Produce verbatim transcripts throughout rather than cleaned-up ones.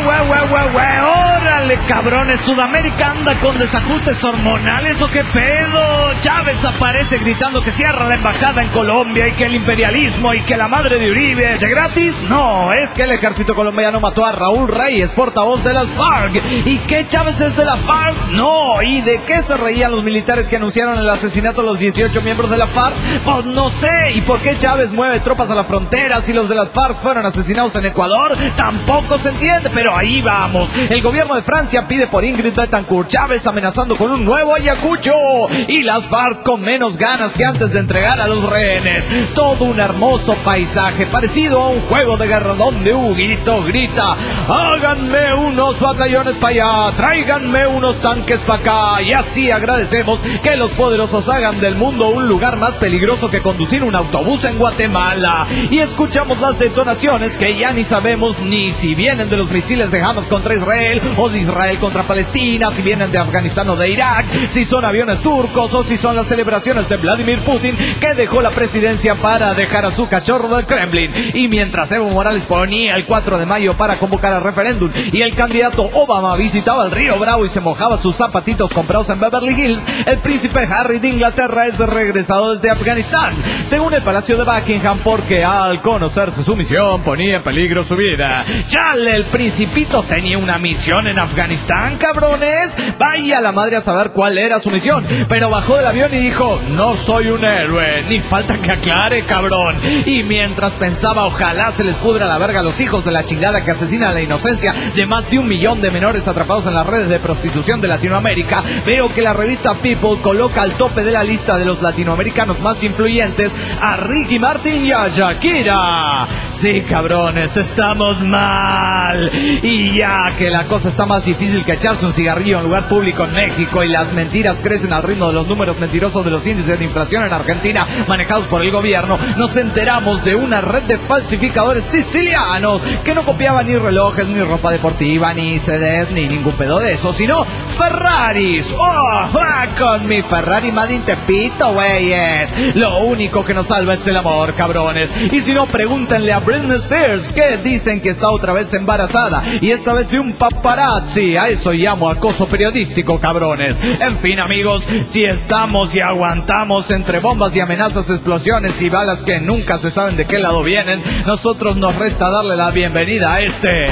hue, hue, hue, hue. ¡Órale, cabrones! ¿Sudamérica anda con desajustes hormonales o qué pedo? Chávez aparece gritando que cierra la embajada en Colombia y que el imperialismo y que la madre de Uribe ¿de gratis? No, es que el ejército colombiano mató a Raúl Reyes, portavoz de las FARC. ¿Y qué Chávez es de la FARC? No. ¿Y de qué se reían los militares que anunciaron el asesinato de los dieciocho miembros de la FARC? Pues no sé. ¿Y por qué Chávez mueve tropas a la frontera si los de las FARC fueron asesinados en Ecuador? Tampoco se entiende, pero ahí vamos. El gobierno de Francia pide por Ingrid Betancourt, Chávez amenazando con un nuevo Ayacucho y las FARC con menos ganas que antes de entregar a los rehenes. Todo un hermoso paisaje parecido a un juego de guerra donde Huguito grita: háganme unos batallones para allá, tráiganme unos tanques para acá. Y así agradecemos que los poderosos hagan del mundo un lugar más peligroso que conducir un autobús en Guatemala. Y escuchamos las detonaciones que ya ni sabemos ni si vienen de los misiles de Hamas contra Israel o de Israel contra Palestina, si vienen de Afganistán o de Irak, si son aviones turcos o si son las celebraciones de Vladimir Putin, que dejó la presidencia para dejar a su cachorro del Kremlin. Y mientras Evo Morales ponía el cuatro de mayo para convocar al referéndum y el candidato Obama visitaba el Río Bravo y se mojaba sus zapatitos comprados en Beverly Hills, el príncipe Harry de Inglaterra es regresado desde Afganistán, según el Palacio de Buckingham, porque al conocerse su misión ponía en peligro su vida. ¡Chale! El principito tenía una misión en Afganistán, cabrones. Vaya la madre a saber cuál era su misión, pero bajó del avión y dijo: no soy un héroe, ni falta que aclare, cabrón. Y mientras pensaba, ojalá se les pudra la verga a los hijos de la chingada que asesinan la inocencia de más de un millón de menores atrapados en las redes de prostitución de Latinoamérica, veo que la revista People coloca al tope de la lista de los latinoamericanos más influyentes a Ricky Martin y a Shakira. Sí, cabrones, estamos mal. Y ya que la cosa está más difícil que echarse un cigarrillo en lugar público en México y las mentiras crecen al ritmo de los números mentirosos de los índices de inflación en Argentina manejados por el gobierno, nos enteramos de una red de falsificadores sicilianos que no copiaban ni relojes, ni ropa deportiva, ni C Ds, ni ningún pedo de eso, sino Ferraris. ¡Oh! Con mi Ferrari Made in Tepito, güeyes. Lo único que nos salva es el amor, cabrones. Y si no, pregúntenle a Britney Spears, que dicen que está otra vez embarazada, y esta vez de un paparazzi. A eso llamo acoso periodístico, cabrones. En fin, amigos, si estamos y aguantamos entre bombas y amenazas, explosiones y balas que nunca se saben de qué lado vienen, nosotros nos resta darle la bienvenida a este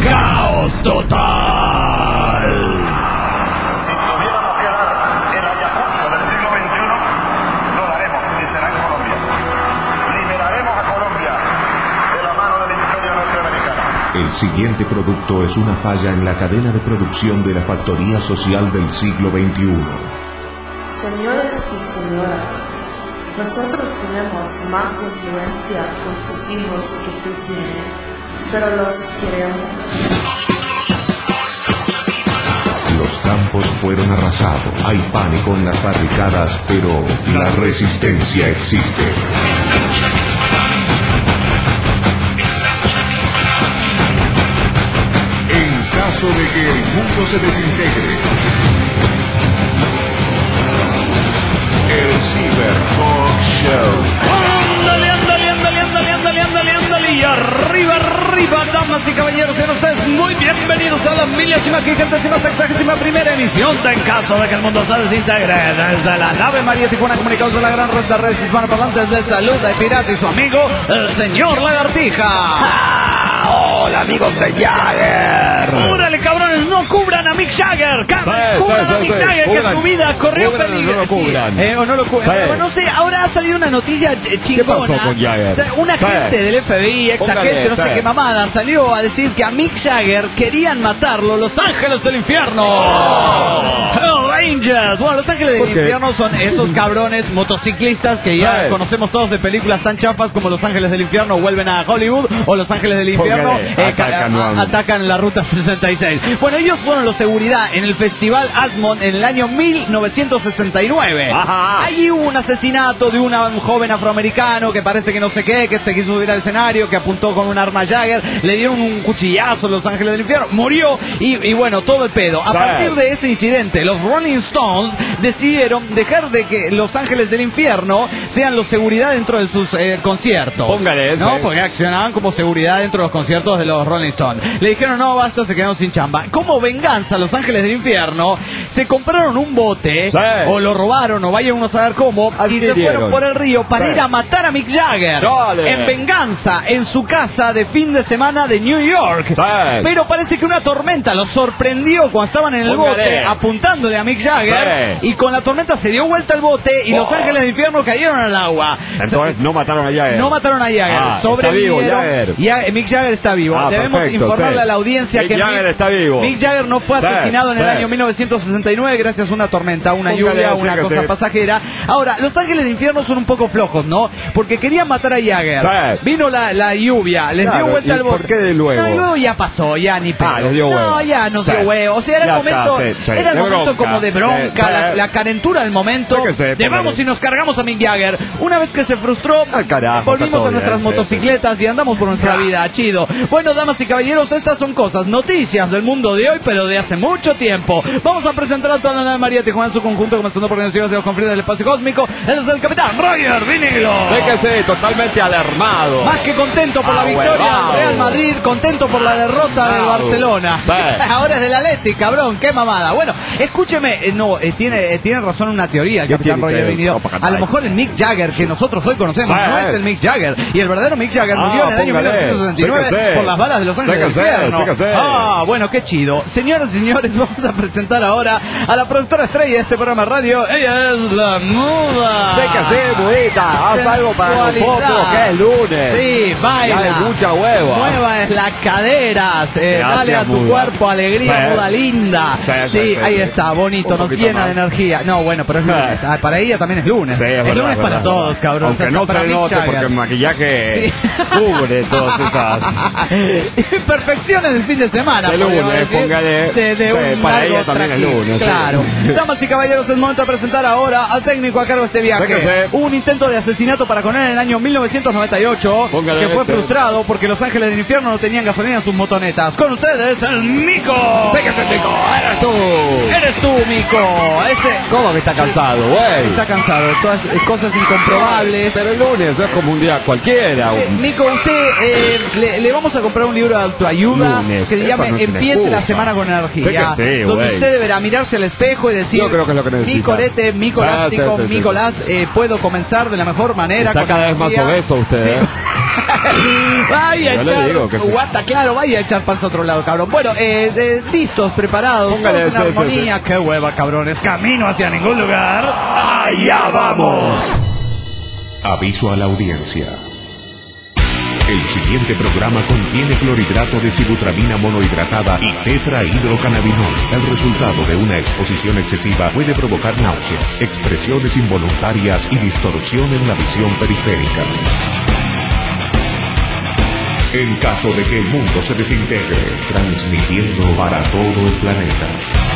caos total. El siguiente producto es una falla en la cadena de producción de la factoría social del siglo veintiuno. Señores y señoras, nosotros tenemos más influencia con sus hijos que tú tienes, pero los queremos. Los campos fueron arrasados. Hay pánico en las barricadas, pero la resistencia existe. En caso de que el mundo se desintegre, el Cyber Talk Show. ¡Ándale, ándale, ándale, ándale, ándale, ándale, ándale! Y arriba, arriba, damas y caballeros, sean ustedes muy bienvenidos a la milésima, quincuagésima, sexagésima primera emisión de En Caso de que el Mundo se Desintegre. Desde la nave María Tijuana, comunicados de la gran red de redes hispanoparlantes de Salud de Pirata y su amigo, el señor Lagartija. ¡Ah! ¡Hola, amigos de Jagger! ¡Órale, cabrones! ¡No cubran a Mick Jagger! Sí, ¡Cubran sí, a sí, Mick sí. Jagger, Cubran, que su vida corrió cubran, peligro! no lo cubran. Sí, eh, o no lo cubran. Sí. Pero no sé, ahora ha salido una noticia ch- chingona. pasó con Jagger? O sea, un agente Sí. del F B I, ex Póngale, agente, no sé sí. qué mamada, salió a decir que a Mick Jagger querían matarlo los ángeles del infierno. Oh. Hell Angels. Bueno, los ángeles del ¿Por qué? infierno son esos cabrones motociclistas que ya Sí. conocemos todos de películas tan chafas como Los Ángeles del Infierno vuelven a Hollywood o Los Ángeles del Infierno Póngale, eh, ca- atacan, a- no. atacan la ruta sesenta y seis. Bueno, ellos fueron los seguridad en el Festival Altamont en el año mil novecientos sesenta y nueve. Ajá. Allí hubo un asesinato de una- un joven afroamericano que parece que no sé qué, que se quiso subir al escenario, que apuntó con un arma Jagger, le dieron un cuchillazo a Los Ángeles del Infierno, murió y, y bueno, todo el pedo. A Sí. partir de ese incidente, los Rolling Rolling Stones decidieron dejar de que Los Ángeles del Infierno sean los seguridad dentro de sus eh, conciertos. Póngale ese. ¿No? Porque accionaban como seguridad dentro de los conciertos de los Rolling Stones. Le dijeron, no, basta, se quedaron sin chamba. Como venganza, Los Ángeles del Infierno se compraron un bote, sí. o lo robaron, o vaya uno a saber cómo, y se fueron por el río para sí. ir a matar a Mick Jagger. Dale. En venganza, en su casa de fin de semana de New York. Sí. Pero parece que una tormenta los sorprendió cuando estaban en el Póngale. bote, apuntándole a Mick Jagger, sí. y con la tormenta se dio vuelta el bote, y oh. Los Ángeles del Infierno cayeron al agua. Entonces no mataron a Jagger. No mataron a Jagger, ah, sobrevivieron. Está vivo, Jagger. Ya, Mick Jagger está vivo. Ah, Debemos perfecto, informarle sí. a la audiencia Mick que Jagger Mick, está vivo. Mick Jagger no fue sí, asesinado en sí. el año mil novecientos sesenta y nueve gracias a una tormenta, una Póngale, lluvia, sí, una cosa sí. pasajera. Ahora, Los Ángeles de Infierno son un poco flojos, ¿no? Porque querían matar a Jagger. Sí. Vino la, la lluvia, les Claro, dio vuelta ¿y al bote. por qué de luego? No, y luego ya pasó, ya ni pedo. Ah, les dio huevo. No, ya no Sí. dio huevo. O sea, era Ya el momento, está, sí, sí. era el De momento bronca. como de bronca, Sí. la, la calentura del momento. Sí que sí, de póngale. vamos y nos cargamos a Mick Jagger. Una vez que se frustró, Al carajo, volvimos está todo a nuestras bien, sí, motocicletas y andamos por nuestra vida, chido. Bueno, damas y caballeros, estas son cosas, noticias del mundo de hoy, pero de hace mucho tiempo. Vamos a presentar a toda la nave María Tijuana en su conjunto, comenzando por Naciones de los Confines del Espacio Cósmico. Ese es el capitán Roger Vinilo. Sí que sí, totalmente alarmado. Más que contento por la victoria del Real Madrid, contento por la derrota del Barcelona. Sí. Ahora es del Atleti, cabrón, qué mamada. Bueno, escúcheme, eh, no, eh, tiene, eh, tiene razón una teoría el ¿Qué capitán tiene Roger que Vinilo. ver? A lo mejor el Mick Jagger que nosotros hoy conocemos Sí. no es el Mick Jagger. Y el verdadero Mick Jagger Ah, murió en el año póngale. mil novecientos sesenta y nueve Sí que sí. por las balas de Los Ángeles Sí del que sí, Infierno. sí que sí. Ah, bueno, qué chido. Señoras y señores, vamos a presentar ahora a la productora estrella de este programa de radio. Ella es la muda. Sí que sí, mudita. Haz algo para Sensualidad. nosotros, que es lunes. Sí, baila. Dale mucha hueva. Mueva las caderas. Eh, Gracias, dale a tu muda. cuerpo alegría, Sí. muda linda. Sí, Sí, sí, sí, ahí sí. está, bonito, Un nos poquito llena más. de energía. No, bueno, pero es lunes. Ah, para ella también es lunes. Sí, es es verdad, lunes es para verdad. todos, cabrón. Aunque O sea, no hasta para se Mick note Jagger. porque el maquillaje Sí. cubre todas esas. Imperfecciones del fin de semana. De podríamos lunes, decir, póngale. De, de Sí, un para largo ella también es trajín. lunes, sí. Claro. Damas y caballeros, es momento de presentar ahora al técnico a cargo de este viaje. Sí que sí. Hubo un intento de asesinato para con él en el año mil novecientos noventa y ocho Póngale que fue ese. frustrado porque Los Ángeles del Infierno no tenían gasolina en sus motonetas. Con ustedes, el Mico. Sé que es el Mico, eres tú. Eres tú, Mico. Ese ¿Cómo que está cansado, güey? está cansado de todas eh, cosas incomprobables. Pero el lunes es como un día cualquiera. Eh, Mico, usted eh, le, le vamos a comprar un libro de autoayuda Lunes, que se eso llame no es una Empiece la excusa. semana con energía. Sé que sí, donde güey. usted deberá mirarse al espejo y decir: Yo creo que es lo que necesita. mi corete, mi colástico, Sí, sí, sí, mi sí. colás, eh, puedo comenzar de la mejor manera. Está con cada vez más energía. obeso usted, ¿eh? Vaya a Yo le echar digo que sí. guata, claro, vaya a echar panza a otro lado, cabrón. Bueno, eh, eh, listos, preparados, Póngale, todos en sí, sí, armonía. Qué hueva, cabrones. Camino hacia ningún lugar. Allá vamos. Aviso a la audiencia. El siguiente programa contiene clorhidrato de sibutramina monohidratada y tetrahidrocannabinol. El resultado de una exposición excesiva puede provocar náuseas, expresiones involuntarias y distorsión en la visión periférica. En caso de que el mundo se desintegre, transmitiendo para todo el planeta.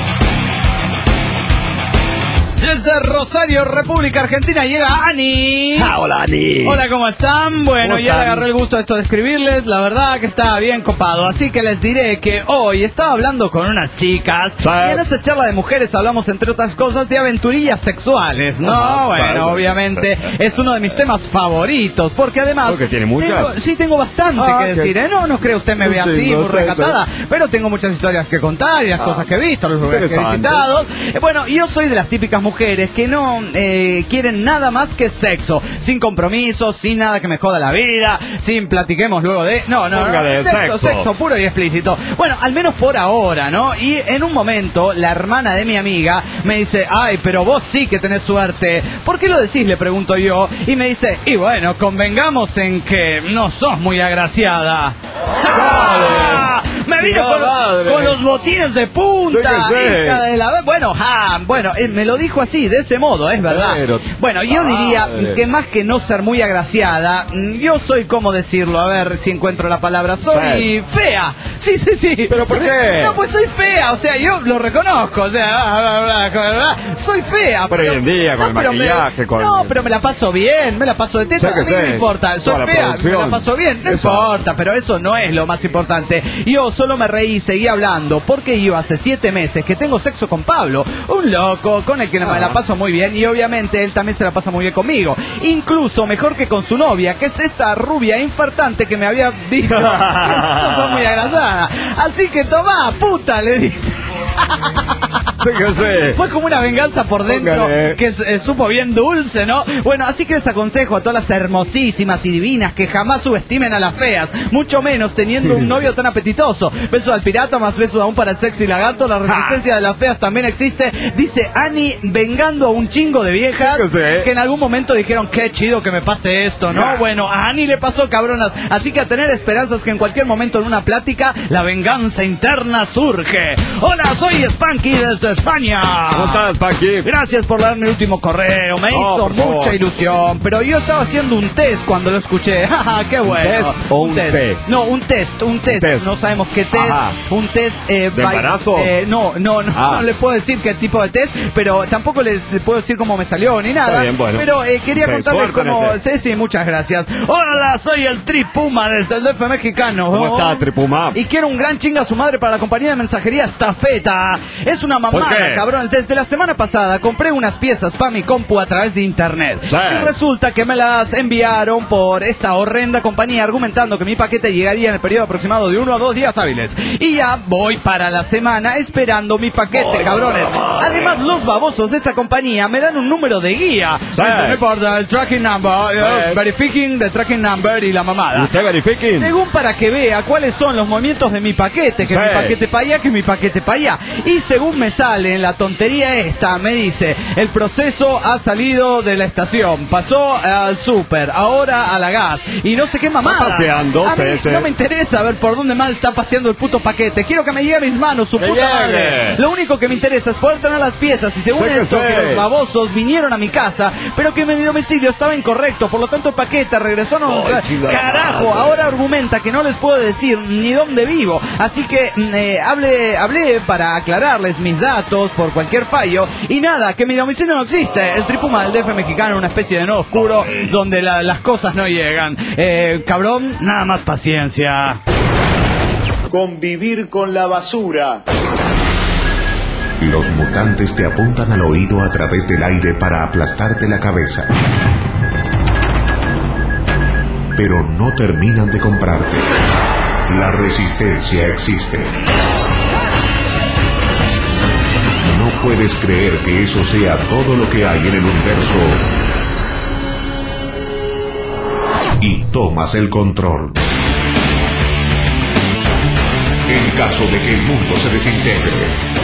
Desde Rosario, República Argentina, llega Ani. Ah, hola, Ani. Hola, ¿cómo están? Bueno, ¿Cómo ya le están? agarré el gusto a esto de escribirles. La verdad que estaba bien copado. Así que les diré que hoy estaba hablando con unas chicas. Sí. Y en esa charla de mujeres hablamos, entre otras cosas, de aventurillas sexuales, ¿no? Ajá, bueno, claro. obviamente es uno de mis temas favoritos. Porque además. ¿Porque tiene muchas? tengo- sí, tengo bastante Ah, que que- decir. ¿eh? No, no creo usted me ve Un así, chingo, muy sí, recatada. sí. Pero tengo muchas historias que contar y las Ah, cosas que he visto, los lugares que he interesante. visitado. Eh, Bueno, yo soy de las típicas mujeres que no eh, quieren nada más que sexo, sin compromisos, sin nada que me joda la vida, sin platiquemos luego de... No, no, no, Póngale sexo, sexo. sexo puro y explícito. Bueno, al menos por ahora, ¿no? Y en un momento, la hermana de mi amiga me dice: ay, pero vos sí que tenés suerte. ¿Por qué lo decís?, le pregunto yo. Y me dice: y bueno, convengamos en que no sos muy agraciada. ¡Ja! Me vino Chingada con, madre. con los botines de punta. Sí que sí. hija de la... Bueno, ja, bueno, eh, me lo dijo así, de ese modo, es verdad. Pero- Bueno, yo diría Madre. que más que no ser muy agraciada, mm, yo soy, ¿cómo decirlo? A ver si encuentro la palabra. Soy fea. Sí, sí, sí. ¿Pero por qué? No, pues soy fea, o sea, yo lo reconozco, o sea, bla, bla, bla, bla, bla. Soy fea. Pero hoy en día, con el pero me- maquillaje, con- No, pero me la paso bien, me la paso de teta, Sé que a mí no sé. me importa. Soy Toda la fea, me la producción. paso bien, no Exacto. importa, pero eso no es lo más importante. Yo solo me reí y seguí hablando, porque yo hace siete meses que tengo sexo con Pablo, un loco con el que me la paso muy bien, y obviamente él también se la pasa muy bien conmigo, incluso mejor que con su novia, que es esa rubia infartante que me había dicho que no son muy agradadas. Así que tomá, puta, le dice. Sí, que sí. Fue como una venganza por dentro. Póngale. Que eh, supo bien dulce, ¿no? Bueno, así que les aconsejo a todas las hermosísimas y divinas que jamás subestimen a las feas, mucho menos teniendo un novio tan apetitoso. Besos al pirata, más besos aún para el sexy lagarto. La resistencia de las feas también existe, dice Ani, vengando a un chingo de viejas sí, que, que en algún momento dijeron, qué chido que me pase esto, ¿no? Bueno, a Ani le pasó, cabronas. Así que a tener esperanzas que en cualquier momento en una plática la venganza interna surge. Hola, soy Spanky desde España. ¿Cómo estás, Spanky? Gracias por darme el último correo, me oh, hizo mucha favor. ilusión, pero yo estaba haciendo un test cuando lo escuché. ¡Qué bueno! ¿Un test o un, un test? Té? No, un test, un test. test. No sabemos qué test. Ajá. Un test... Eh, ¿De embarazo? Eh, no, no, no, ah. no le puedo decir qué tipo de test, pero tampoco les puedo decir cómo me salió ni nada. Está bien, bueno. Pero eh, quería okay, contarles cómo... Sí, sí, muchas gracias. Hola, soy el Tripuma desde el D F mexicano. ¿Cómo oh. está, Tripuma? Y quiero un gran chinga a su madre para la compañía de mensajería Estafeta. Es una mamada, cabrón. Desde la semana pasada compré unas piezas para mi compu a través de internet. Sí. Y resulta que me las enviaron por esta horrenda compañía argumentando que mi paquete llegaría en el periodo aproximado de uno a dos días hábiles. Y ya voy para la semana esperando mi paquete, oh, cabrones. Además, los babosos de esta compañía me dan un número de guía. Sí. Me por el tracking number, sí. uh, verifiking the tracking number y la mamada. ¿Usted verifiking? Según para que vea cuáles son los movimientos de mi paquete, que sí. mi paquete para allá, que mi paquete para allá. Y según me sale en la tontería esta, me dice, el proceso ha salido de la estación, pasó al súper, ahora a la gas, y no sé qué mamada. Está paseando, a mí sí, sí. no me interesa ver por dónde más está paseando el puto paquete, quiero que me llegue a mis manos, su que puta llegue. madre. Lo único que me interesa es poder tener las piezas, y según sí eso, que, que los babosos vinieron a mi casa, pero que mi domicilio estaba incorrecto, por lo tanto el paquete regresó, no, oh, carajo, ahora argumenta que no les puedo decir ni dónde vivo, así que eh, hablé, hablé para aclararles mis datos por cualquier fallo, y nada, que mi domicilio no existe, el Tripuma del D F mexicano, una especie de nodo oscuro donde la, las cosas no llegan. Eh, cabrón, nada más paciencia. Convivir con la basura. Los mutantes te apuntan al oído a través del aire para aplastarte la cabeza. Pero no terminan de comprarte. La resistencia existe. No puedes creer que eso sea todo lo que hay en el universo. Y tomas el control. En caso de que el mundo se desintegre.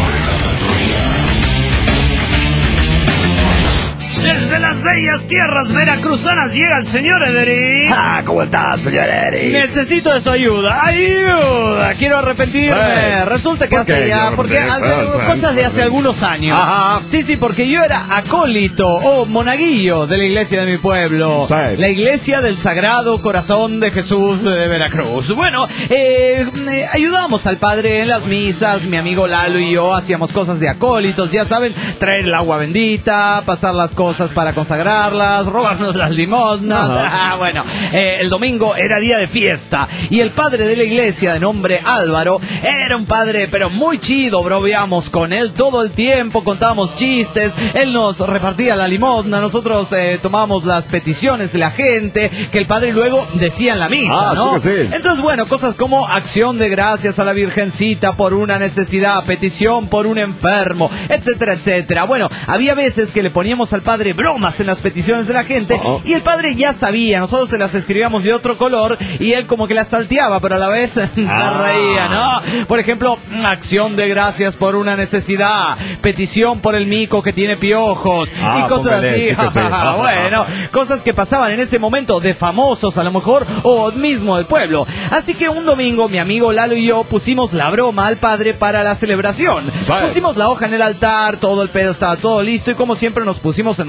Desde las bellas tierras veracruzanas llega el señor Ederic. Ah, ¿cómo estás, señor Ederic? Necesito de su ayuda. ¡Ayuda! Quiero arrepentirme. Sí. Resulta que hace ya... Porque hace cosas de hace algunos años. Ajá. Sí, sí, porque yo era acólito o monaguillo de la iglesia de mi pueblo. Sí. La iglesia del Sagrado Corazón de Jesús de Veracruz. Bueno, eh, eh, ayudamos al padre en las misas. Mi amigo Lalo y yo hacíamos cosas de acólitos. Ya saben, traer el agua bendita, pasar las cosas para consagrarlas, robarnos las limosnas. Ah, bueno, eh, el domingo era día de fiesta y el padre de la iglesia, de nombre Álvaro, era un padre pero muy chido, bromeamos con él todo el tiempo, contábamos chistes, él nos repartía la limosna, nosotros eh, tomábamos las peticiones de la gente que el padre luego decía en la misa, ah, ¿no? Sí que sí. Entonces, bueno, cosas como acción de gracias a la Virgencita por una necesidad, petición por un enfermo, etcétera, etcétera. Bueno, había veces que le poníamos al padre bromas en las peticiones de la gente uh-oh. y el padre ya sabía, nosotros se las escribíamos de otro color y él como que las salteaba, pero a la vez ah. se reía, ¿no? Por ejemplo, acción de gracias por una necesidad, petición por el mico que tiene piojos ah, y cosas así. Sí sí. Bueno, cosas que pasaban en ese momento de famosos a lo mejor o mismo del pueblo. Así que un domingo mi amigo Lalo y yo pusimos la broma al padre para la celebración. ¿Sabes? Pusimos la hoja en el altar, todo el pedo estaba todo listo y como siempre nos pusimos en nuestro lugar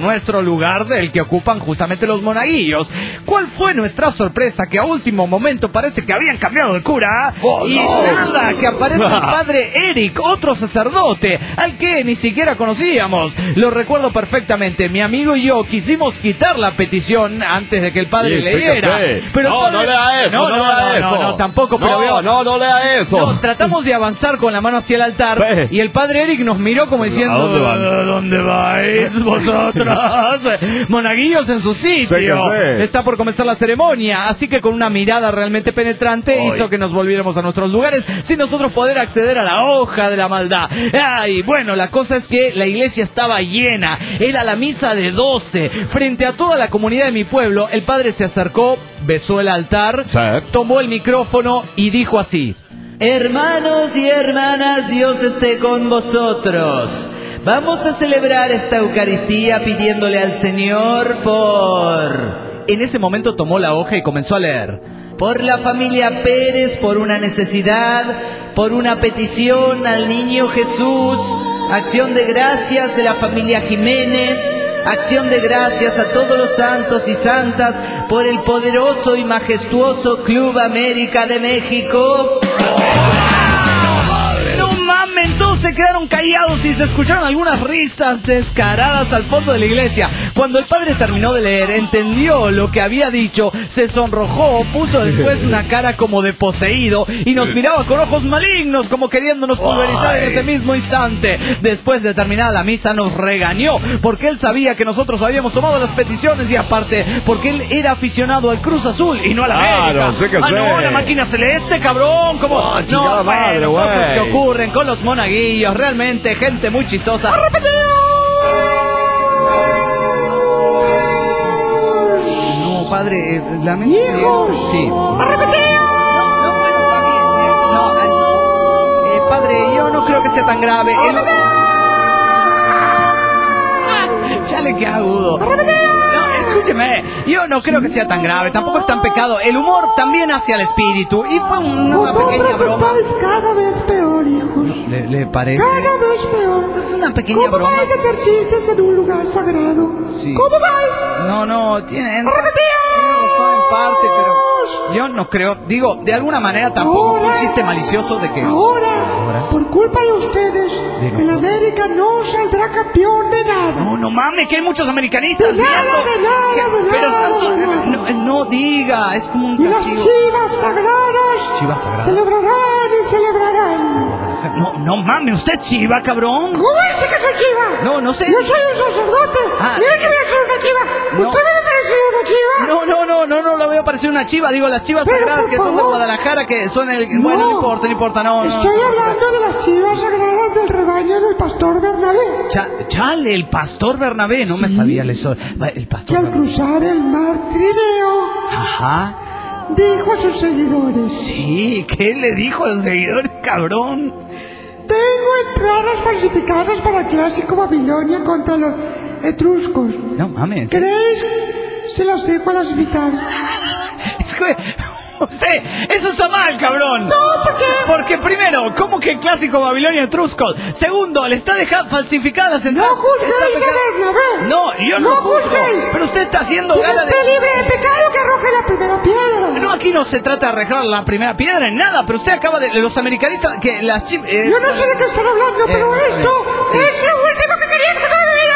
lugar del que ocupan justamente los monaguillos. ¿Cuál fue nuestra sorpresa? Que a último momento parece que habían cambiado de cura. Oh, y no. nada, que aparece el padre Eric, otro sacerdote, al que ni siquiera conocíamos. Lo recuerdo perfectamente. Mi amigo y yo quisimos quitar la petición antes de que el padre Sí, sí que leyera. sí. Pero el No, padre- no lea eso, no, no no, lea no, eso. no, no, tampoco, pero No, veo- no, no lea eso. No, tratamos de avanzar con la mano hacia el altar Sí. y el padre Eric nos miró como diciendo: ¿A dónde van? ¿A dónde vais vosotros? Monaguillos en su sitio. Sí que sí. Está por comenzar la ceremonia, así que con una mirada realmente penetrante Ay. hizo que nos volviéramos a nuestros lugares sin nosotros poder acceder a la hoja de la maldad. Ay, bueno, la cosa es que la iglesia estaba llena. Era la misa de doce. Frente a toda la comunidad de mi pueblo, el padre se acercó, besó el altar, Sí. tomó el micrófono y dijo así: hermanos y hermanas, Dios esté con vosotros. Vamos a celebrar esta Eucaristía pidiéndole al Señor por... En ese momento tomó la hoja y comenzó a leer: por la familia Pérez, por una necesidad, por una petición al niño Jesús, acción de gracias de la familia Jiménez, acción de gracias a todos los santos y santas por el poderoso y majestuoso Club América de México. No mamen, todos se quedaron callados y se escucharon algunas risas descaradas al fondo de la iglesia. Cuando el padre terminó de leer, entendió lo que había dicho, se sonrojó, puso después una cara como de poseído y nos miraba con ojos malignos como queriéndonos pulverizar en ese mismo instante. Después de terminada la misa nos regañó porque él sabía que nosotros habíamos tomado las peticiones y aparte porque él era aficionado al Cruz Azul y no a la Claro, América. sí que ah, sí. no, la máquina celeste, cabrón, como... Oh, chingada madre, bueno, cosas güey. que ocurren con los monaguillos, realmente gente muy chistosa. No, padre, eh, lamento. Sí. No, no, está bien. eh, No, eh, eh, padre, yo no creo que sea tan grave. El- Chale, qué agudo. No, escúcheme, yo no creo que sea tan grave, tampoco es tan pecado. El humor también hace al espíritu y fue una pequeña Vosotros broma. estáis cada vez peor, hijos. ¿Le, le parece? Cada vez peor. Es una pequeña ¿Cómo broma. vais a hacer chistes en un lugar sagrado? Sí. ¿Cómo vais? No, no, tienen... Tiene razón en parte, pero yo no creo. Digo, de alguna manera tampoco fue un chiste malicioso de que... Ahora, por culpa de ustedes, De el América no saldrá campeón de nada. No, no mames, que hay muchos americanistas De nada, viendo. de nada, Que- de Pero nada, santo, de nada. no, no diga, es como un Y las castigo. chivas sagradas ¿Chivas sagradas? celebrarán y celebrarán. No, no mames, ¿usted es chiva, cabrón? ¿Cómo dice que soy chiva? No, no sé. Yo soy un sacerdote. Ah, Yo no voy a ser una chiva. no. ¿Usted me ha parecido una chiva? No, no, no, no, no lo veo parecer una chiva. Digo, las chivas Pero, sagradas por que son de favor. Guadalajara, que son el... No. Bueno, no importa, no importa, no, no. Estoy no. hablando de las chivas sagradas del rebaño del pastor Bernabé, Cha- chale, el pastor Bernabé, no me Sí. sabía eso. El que pastor al Bernabé. cruzar el mar Trineo Ajá. dijo a sus seguidores: Sí, ¿qué le dijo a los seguidores, cabrón? tengo entradas falsificadas para el clásico Babilonia contra los etruscos. No mames. ¿Queréis? Se las dejo a las invitadas. Es que, usted, eso está mal, cabrón. No, ¿por qué? Porque primero, ¿cómo que el clásico Babilonia Etruscos? Segundo, le está dejando falsificadas las No entradas. juzguéis Está a peca- Bernabé. No, yo no, No juzgo. juzguéis. Pero usted está haciendo Quien gala de... esté libre de pecado que arroje la primera piedra. No, aquí no se trata de arreglar la primera piedra en nada, pero usted acaba de... Los americanistas, que las chivas... Yo no sé de qué están hablando, pero eh, esto sí. es lo último que quería escuchar de mi vida.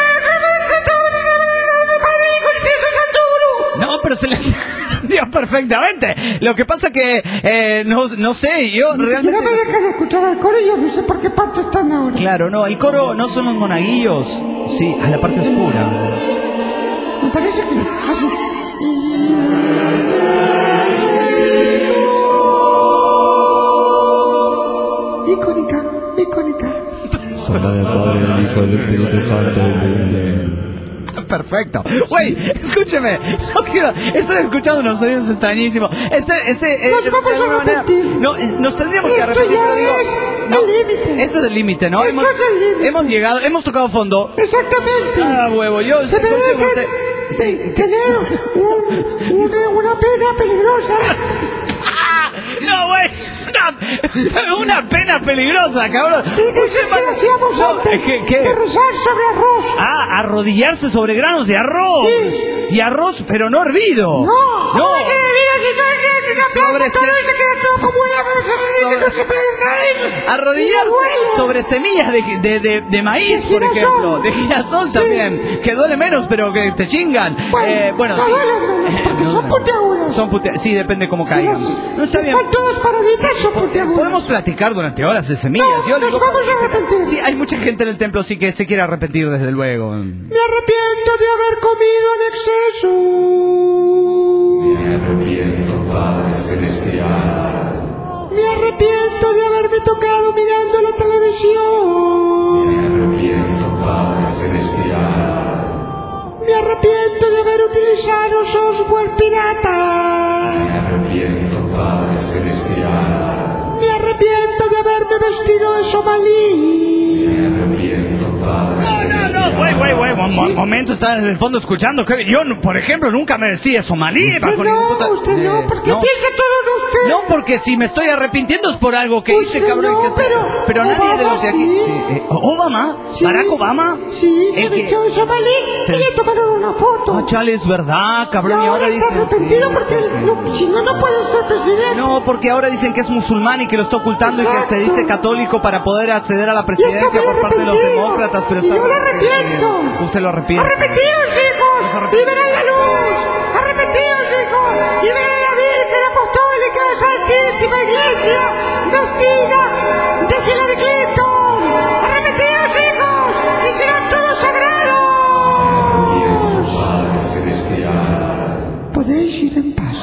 Padre, Hijo y Espíritu Santo, uno. No, pero se le entendió perfectamente. Lo que pasa que, eh, no, no sé, yo Ni realmente... siquiera me dejan escuchar al coro y yo no sé por qué parte están ahora. Claro, no, el coro no son los monaguillos. Sí, a la parte oscura. Me parece que así. Icónica, icónica. Santa del Padre, del Hijo y del Espíritu Santo. Perfecto. Güey, escúcheme. No quiero. Estoy escuchando unos sonidos extrañísimos. Ese, ese. eh, Nos vamos de alguna a manera- arrepentir. No, eh, nos tendríamos que Esto arrepentir, ya pero digo. es no, el límite. Ese es el límite, ¿no? Esto Hemos, es el límite. hemos llegado, hemos tocado fondo. Exactamente. Ah, huevo, yo. Se consigo merecen usted- Sí. tener un, una, una pena peligrosa. No, güey. Una, una pena peligrosa, cabrón. Sí, es que hacíamos No, antes ¿qué- qué? de rezar sobre arroz. Ah, arrodillarse sobre granos de arroz. Sí. Y arroz, pero no hervido. No, No. Oye, mira, si no es que una Sobre planta, todo se- eso queda todo como una sobre- no se puede nada. Arrodillarse sobre semillas de, de, de, de maíz, De por girasol. ejemplo. De girasol Sí. también. Que duele menos, pero que te chingan. Bueno, Eh, bueno, no sí. duelen menos, porque No, son no. puntiagudas. Son pute- Sí, depende cómo Si caigan. las- No está si bien. están todas paraditas, son puntiagudas. Podemos platicar durante horas de semillas. No, Yo nos digo, vamos a arrepentir. Sí, hay mucha gente en el templo sí que se quiere arrepentir, desde luego. Me arrepiento de haber comido en exceso. Me arrepiento, Padre Celestial. Me arrepiento de haberme tocado mirando la televisión. Me arrepiento, Padre Celestial. Me arrepiento de haber utilizado software pirata. Me arrepiento, Padre Celestial. Me arrepiento de haberme vestido de somalí. Me arrepiento, Padre No, no, Celestial. no, güey, güey, güey, mo- mo- momento, está en el fondo escuchando que yo, por ejemplo, nunca me vestí de somalí. Usted bajo ningún no, puta- usted no, Eh, ¿por qué no. piensa todo en usted? No, porque si me estoy arrepintiendo es por algo que hice, Usted cabrón. no, que se- pero pero nadie de los de aquí. Obama sí. Sí, eh, ¿Obama? Sí. ¿Barack Obama? Sí, se El que- vistió de somalí Sí. y le tomaron una foto. Ah, chale, es verdad, Y cabrón. Y ahora ahora está dicen. arrepentido sí. porque no- si no, no puede ser presidente. No, porque ahora dicen que es musulmán y que lo está ocultando y que se Exacto. dice católico para poder acceder a la Y presidencia está muy por parte de los arrepentido. demócratas, pero Y está... yo lo arrepiento. Usted lo arrepiente. ¡Arrepentidos, hijos! arrepentidos. ¡Y verán la luz! ¡Arrepentidos, hijos! ¡Y verán a la Virgen Apostólica Santísima Iglesia vestida de Hillary Clinton! ¡Arrepentidos, hijos! ¡Y serán todos sagrados! Padre Celestial. Podéis ir en paz.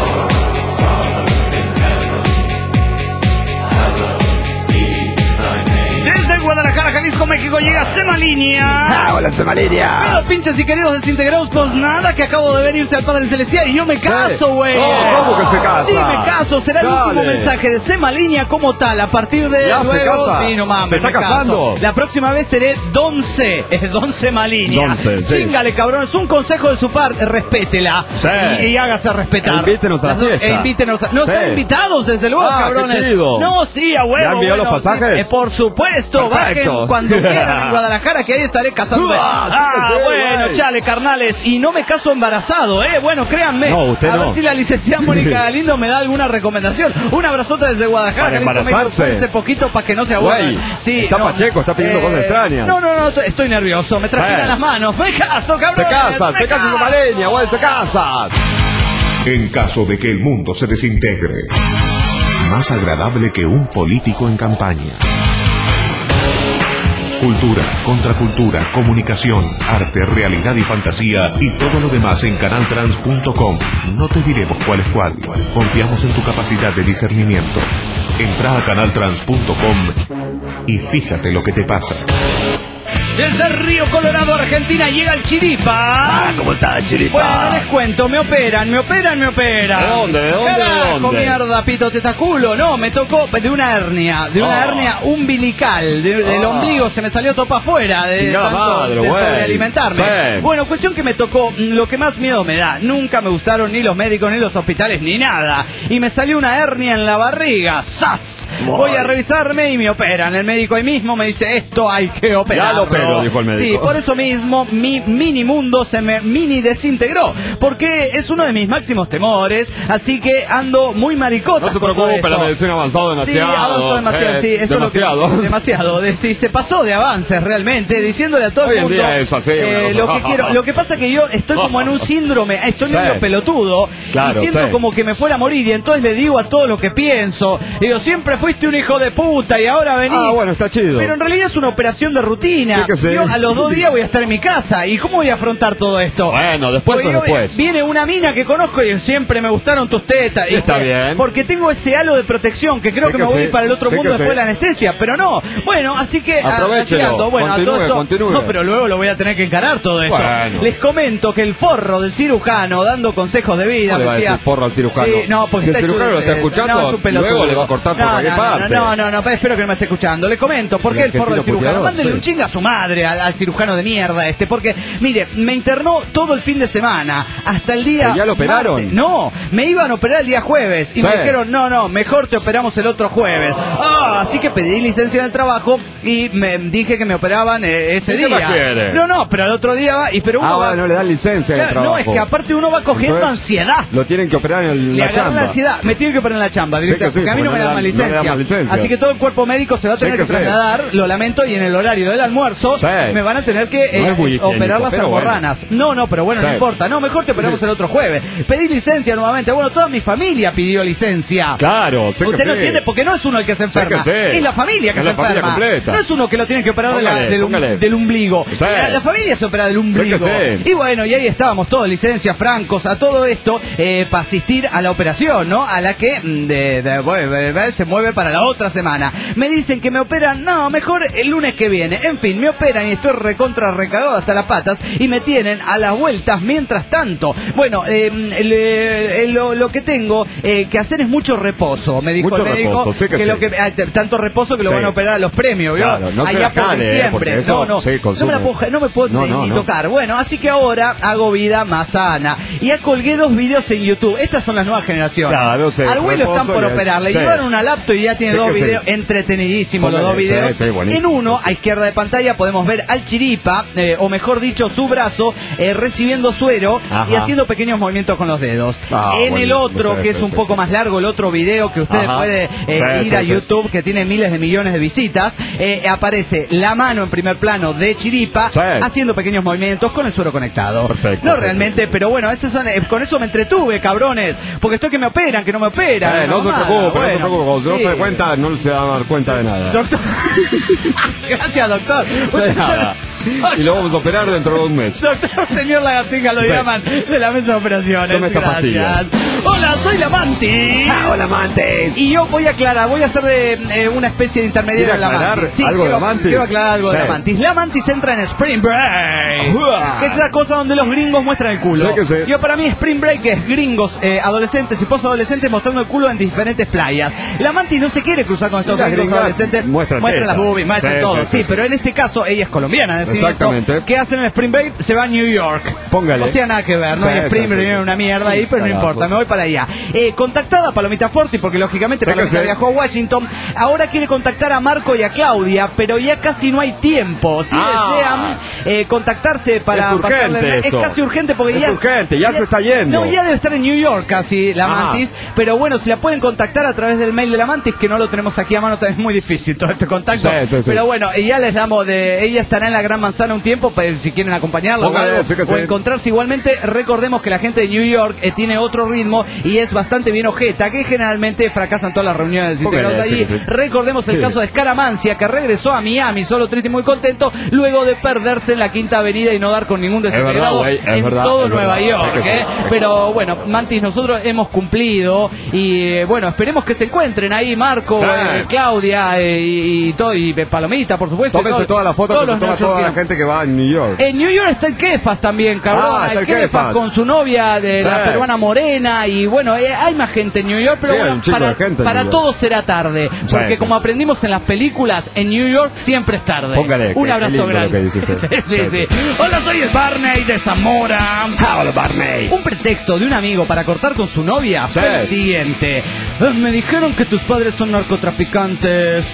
Desde Guadalajara, Jalisco, México, llega Semalínea. Ah, hola, Semalinia. Pero pinches y queridos desintegrados, pues nada, que acabo de venirse al Padre Celestial y yo me caso, güey. Oh, ¿cómo que se casa? Sí, me caso. Será el Dale. último mensaje de Semalínea como tal. A partir de ¿Ya se luego, casa? sí, no mames, ¿Se está me caso. casando? La próxima vez seré Don C. Es Don Semalínea. Don C, sí. Chíngale, cabrón. Es un consejo de su parte. Respétela. Sí. Y, y hágase respetar. E invítenos a la Las dos- fiesta. E invítenos a... No Sí. están invitados, desde luego, Ah, qué cabrones. chido. No, sí, a huevo. ¿Ya envió bueno, los pasajes? sí, eh, por supuesto. Perfecto. Bajen cuando quieran en Guadalajara, que ahí estaré casando. Ah, sí que Ah, sí, bueno, güey. chale, carnales. Y no me caso embarazado, ¿eh? Bueno, créanme. No, usted a no. ver si la licenciada Mónica Galindo me da alguna recomendación. Un abrazote desde Guadalajara. Para Jalisco, México. embarazarse. Hace poquito para que no se aburran. Güey, Sí, está no, Pacheco, está pidiendo cosas extrañas. No, no, no, t- estoy nervioso. Me transpiran Sí. las manos. Me caso, cabrón. Se casa, se casa Semalinia, güey, se casa. En caso de que el mundo se desintegre, más agradable que un político en campaña. Cultura, contracultura, comunicación, arte, realidad y fantasía y todo lo demás en canal trans punto com. No te diremos cuál es cuál. Confiamos en tu capacidad de discernimiento. Entra a canal trans punto com y fíjate lo que te pasa. Desde Río Colorado, Argentina, llega el Chiripa. Ah, ¿cómo está, Chiripa? Bueno, les cuento, me operan, me operan, me operan. ¿De dónde, de dónde, de Carajo, dónde? mierda, pito tetaculo. No, me tocó de una hernia, de una Oh. hernia umbilical, de- del Oh. ombligo se me salió todo para afuera de Chingada tanto madre, de güey. sobrealimentarme. Sí. Bueno, cuestión que me tocó, mm, lo que más miedo me da, nunca me gustaron ni los médicos, ni los hospitales, ni nada. Y me salió una hernia en la barriga, ¡zas! Voy a revisarme y me operan. El médico ahí mismo me dice, esto hay que operar. Ya lo opero, dijo el médico. Sí, por eso mismo mi mini mundo se me mini desintegró, porque es uno de mis máximos temores, así que ando muy maricota. No se con todo preocupe, la esto. medicina ha avanzado demasiado. Sí, avanzó demasiado, Eh, sí, eso demasiado. es lo que, demasiado, de- sí, se pasó de avances realmente, diciéndole a todo Hoy el en mundo día es así, eh, una lo cosa. que quiero, lo que pasa que yo estoy como en un síndrome, estoy Sí. medio pelotudo, Claro, y siento sí. como que me fuera a morir, y entonces le digo a todo lo que pienso, digo, siempre fuiste un hijo de puta y ahora venís. Ah, bueno, está chido. Pero en realidad es una operación de rutina. Sí que sí. Yo a los dos días voy a estar en mi casa. ¿Y cómo voy a afrontar todo esto? Bueno, después Porque o yo- después. Viene una mina que conozco y siempre me gustaron tus tetas. Y Está que- bien. Porque tengo ese halo de protección que creo Sí que, que me voy a sí. ir para el otro Sí mundo que después sí. de la anestesia. Pero no. Bueno, así que. ah, Aprovechelo. llegando. Bueno, a Continúe, todo esto- continúe. No, pero luego lo voy a tener que encarar todo esto. Bueno. Les comento que el forro del cirujano dando consejos de vida. ¿Cómo le va a decía- decir forro al cirujano? Sí, no, porque Si el está hecho- cirujano lo está eh, escuchando, no, es un pelotudo. luego le va a cortar por no, cualquier no, no, parte. No, no, no, no, espero que no me esté escuchando. Le comento, ¿por qué El el forro del argentino cirujano? puteador, Mándenle sí. un chinga a su madre. madre al, al cirujano de mierda este, porque, mire, me internó todo el fin de semana, hasta el día... ¿Pero ya lo operaron? martes. No, me iban a operar el día jueves, y Sí. me dijeron, no, no, mejor te operamos el otro jueves. Ah, así que pedí licencia en el trabajo, y me dije que me operaban eh, ese ¿Y qué día. más quiere? No, no, pero el otro día va, y pero uno Ah, va... bueno, no le dan licencia en el Claro, no, es trabajo. que aparte uno va cogiendo Entonces, ansiedad. Lo tienen que operar en Le la agarra chamba. la ansiedad, me tiene que poner en la chamba Sí directamente, que sí, porque a mí no me porque dan no más le dan- no le licencia. dan más licencia. Así que todo el cuerpo médico se va a Sí tener que que sí. trasladar, lo lamento, y en el horario del almuerzo Sí. me van a tener que No eh, es muy higiénico, operar las pero almorranas. No, no, pero bueno, Sí. no importa. No, mejor te operamos el otro jueves. Pedí licencia nuevamente. Bueno, toda mi familia pidió licencia. Claro, sé que Usted no sí. entiende, porque no es uno el que se enferma, que sí. es la familia que Es se la familia enferma. completa. No es uno que lo tiene que operar de la- Póngale, del, um- póngale. del ombligo. Sí. La, la familia se opera del ombligo. que sí. Y bueno, y ahí estábamos todos, licencias, francos, a todo esto, eh, para asistir a la operación, ¿no? A la que mm, de, de- bueno, de- de- se mueve para la otra semana. Me dicen que me operan, no, mejor el lunes que viene. En fin, me operan y estoy recontra recagado hasta las patas y me tienen a las vueltas mientras tanto. Bueno, eh, el, eh, lo, lo que tengo eh, que hacer es mucho reposo, me dijo Mucho el médico. reposo, sí que sí. lo que, ah, t- tanto reposo que lo Sí. van a operar a los premios, ¿vio? Claro, no se Allá la por cale, eh, diciembre. porque eso no, no, sí no consume. me la puedo, no me puedo No, ni, no, ni no. tocar. Bueno, así que ahora hago vida más sana. Y ya colgué dos videos en YouTube. Estas son las nuevas generaciones. Claro, sí, Al abuelo reposo están por y- operar. Le sí. llevaron una laptop y ya tiene Sí dos que sí. videos entretenidísimos, los dos Póngale, videos. sí, sí, buenísimo. En uno, a izquierda de pantalla, podemos ver al Chiripa, eh, o mejor dicho, su brazo, eh, recibiendo suero Ajá. y haciendo pequeños movimientos con los dedos. Ah, en el buenísimo, otro, sí, que sí, es un sí. poco más largo, el otro video que usted Ajá. puede eh, Sí, ir sí, a sí. YouTube, que tiene miles de millones de visitas, eh, aparece la mano en primer plano de Chiripa, Sí. haciendo pequeños movimientos con el suero conectado. Perfecto, No sí, realmente, pero bueno, ese son, eh, con eso me entretuve, cabrones, porque estoy que me operan, que no me operan. Eh, no se mamada. preocupe, no se Bueno, preocupe. Cuando no sí. se da cuenta, no se va a dar cuenta de nada. Doctor. Gracias, doctor. De nada. Y lo vamos a operar dentro de un mes. Doctor, señor Lagartija, lo Sí. llaman de la mesa de operaciones. Tome esta Gracias. Hola, soy la Mantis. Ah, hola, Mantis. Y yo voy a aclarar, voy a hacer de eh, una especie de intermediario ¿Quiere de la aclarar Mantis. Sí, algo de quiero, la Mantis? quiero aclarar algo de Sí. la Mantis. La Mantis entra en Spring Break, Uah. que es esa cosa donde los gringos muestran el culo. Sí que sí. Yo para mí Spring Break es gringos, eh, adolescentes y posadolescentes mostrando el culo en diferentes playas. La Mantis no se quiere cruzar con estos Las gringos gringas adolescentes. muestran las tetas. boobies, muestran Sí, todo. sí, Sí, sí, sí. pero en este caso ella es colombiana, es decir, Exactamente. ¿qué hacen en Spring Break? Se va a New York. Póngale. O sea, nada que ver, no Sí, hay sí, Spring sí, Break, sí. una mierda ahí, pero no Carajo. importa, me voy para allá. Eh, contactada Palomita Forti, porque lógicamente Sí que Palomita sí. viajó a Washington, ahora quiere contactar a Marco y a Claudia, pero ya casi no hay tiempo. Si Ah. desean eh, contactarse para Es urgente pasarle- esto. es casi urgente porque Es ya urgente, ya se está yendo. No, ya debe estar en New York casi la Ajá. Mantis, pero bueno, si la pueden contactar a través del mail de la Mantis, que no lo tenemos aquí a mano, es muy difícil todo este contacto. Sí, sí, sí. Pero bueno, y ya les damos de ella estará en la Gran Manzana un tiempo, para, si quieren acompañarla o, Póngale, algo, sí que o sí. encontrarse igualmente. Recordemos que la gente de New York eh, tiene otro ritmo y es bastante bien ojeta, que generalmente fracasan todas las reuniones Póngale, integrados sí allí. que sí. Recordemos el Sí. caso de Escaramancia, que regresó a Miami solo triste y muy contento luego de perderse en la Quinta Avenida y no dar con ningún verdad, desintegrado güey, es en verdad, todo es Nueva verdad. York. Sí que sí. ¿eh? Pero bueno, Mantis, nosotros hemos cumplido y eh, bueno, esperemos que se encuentren ahí Marco, Sí. eh, Claudia eh, y, y todo, y eh, Palomita, por supuesto. Tómense todo- todas las fotos todos que se los toma toda la neoyorquinos. gente que va a New York. En New York está el Kefas también, cabrón. Ah, está el el Kefas Kefas. con su novia de la Sí. peruana morena. Y bueno, eh, hay más gente en New York, pero Sí, hay bueno, un chico para, de gente en para New York. todos será tarde. Sí, Porque sí. como aprendimos en las películas, en New York siempre es tarde. Póngale, Un qué- abrazo qué lindo grande. lo que dice usted. sí, sí, Sí, sí. Hola, soy el Barney de Zamora. Hola, Barney. Un pretexto de un amigo para cortar con su novia Sí. fue el siguiente. "Eh, Me dijeron que tus padres son narcotraficantes.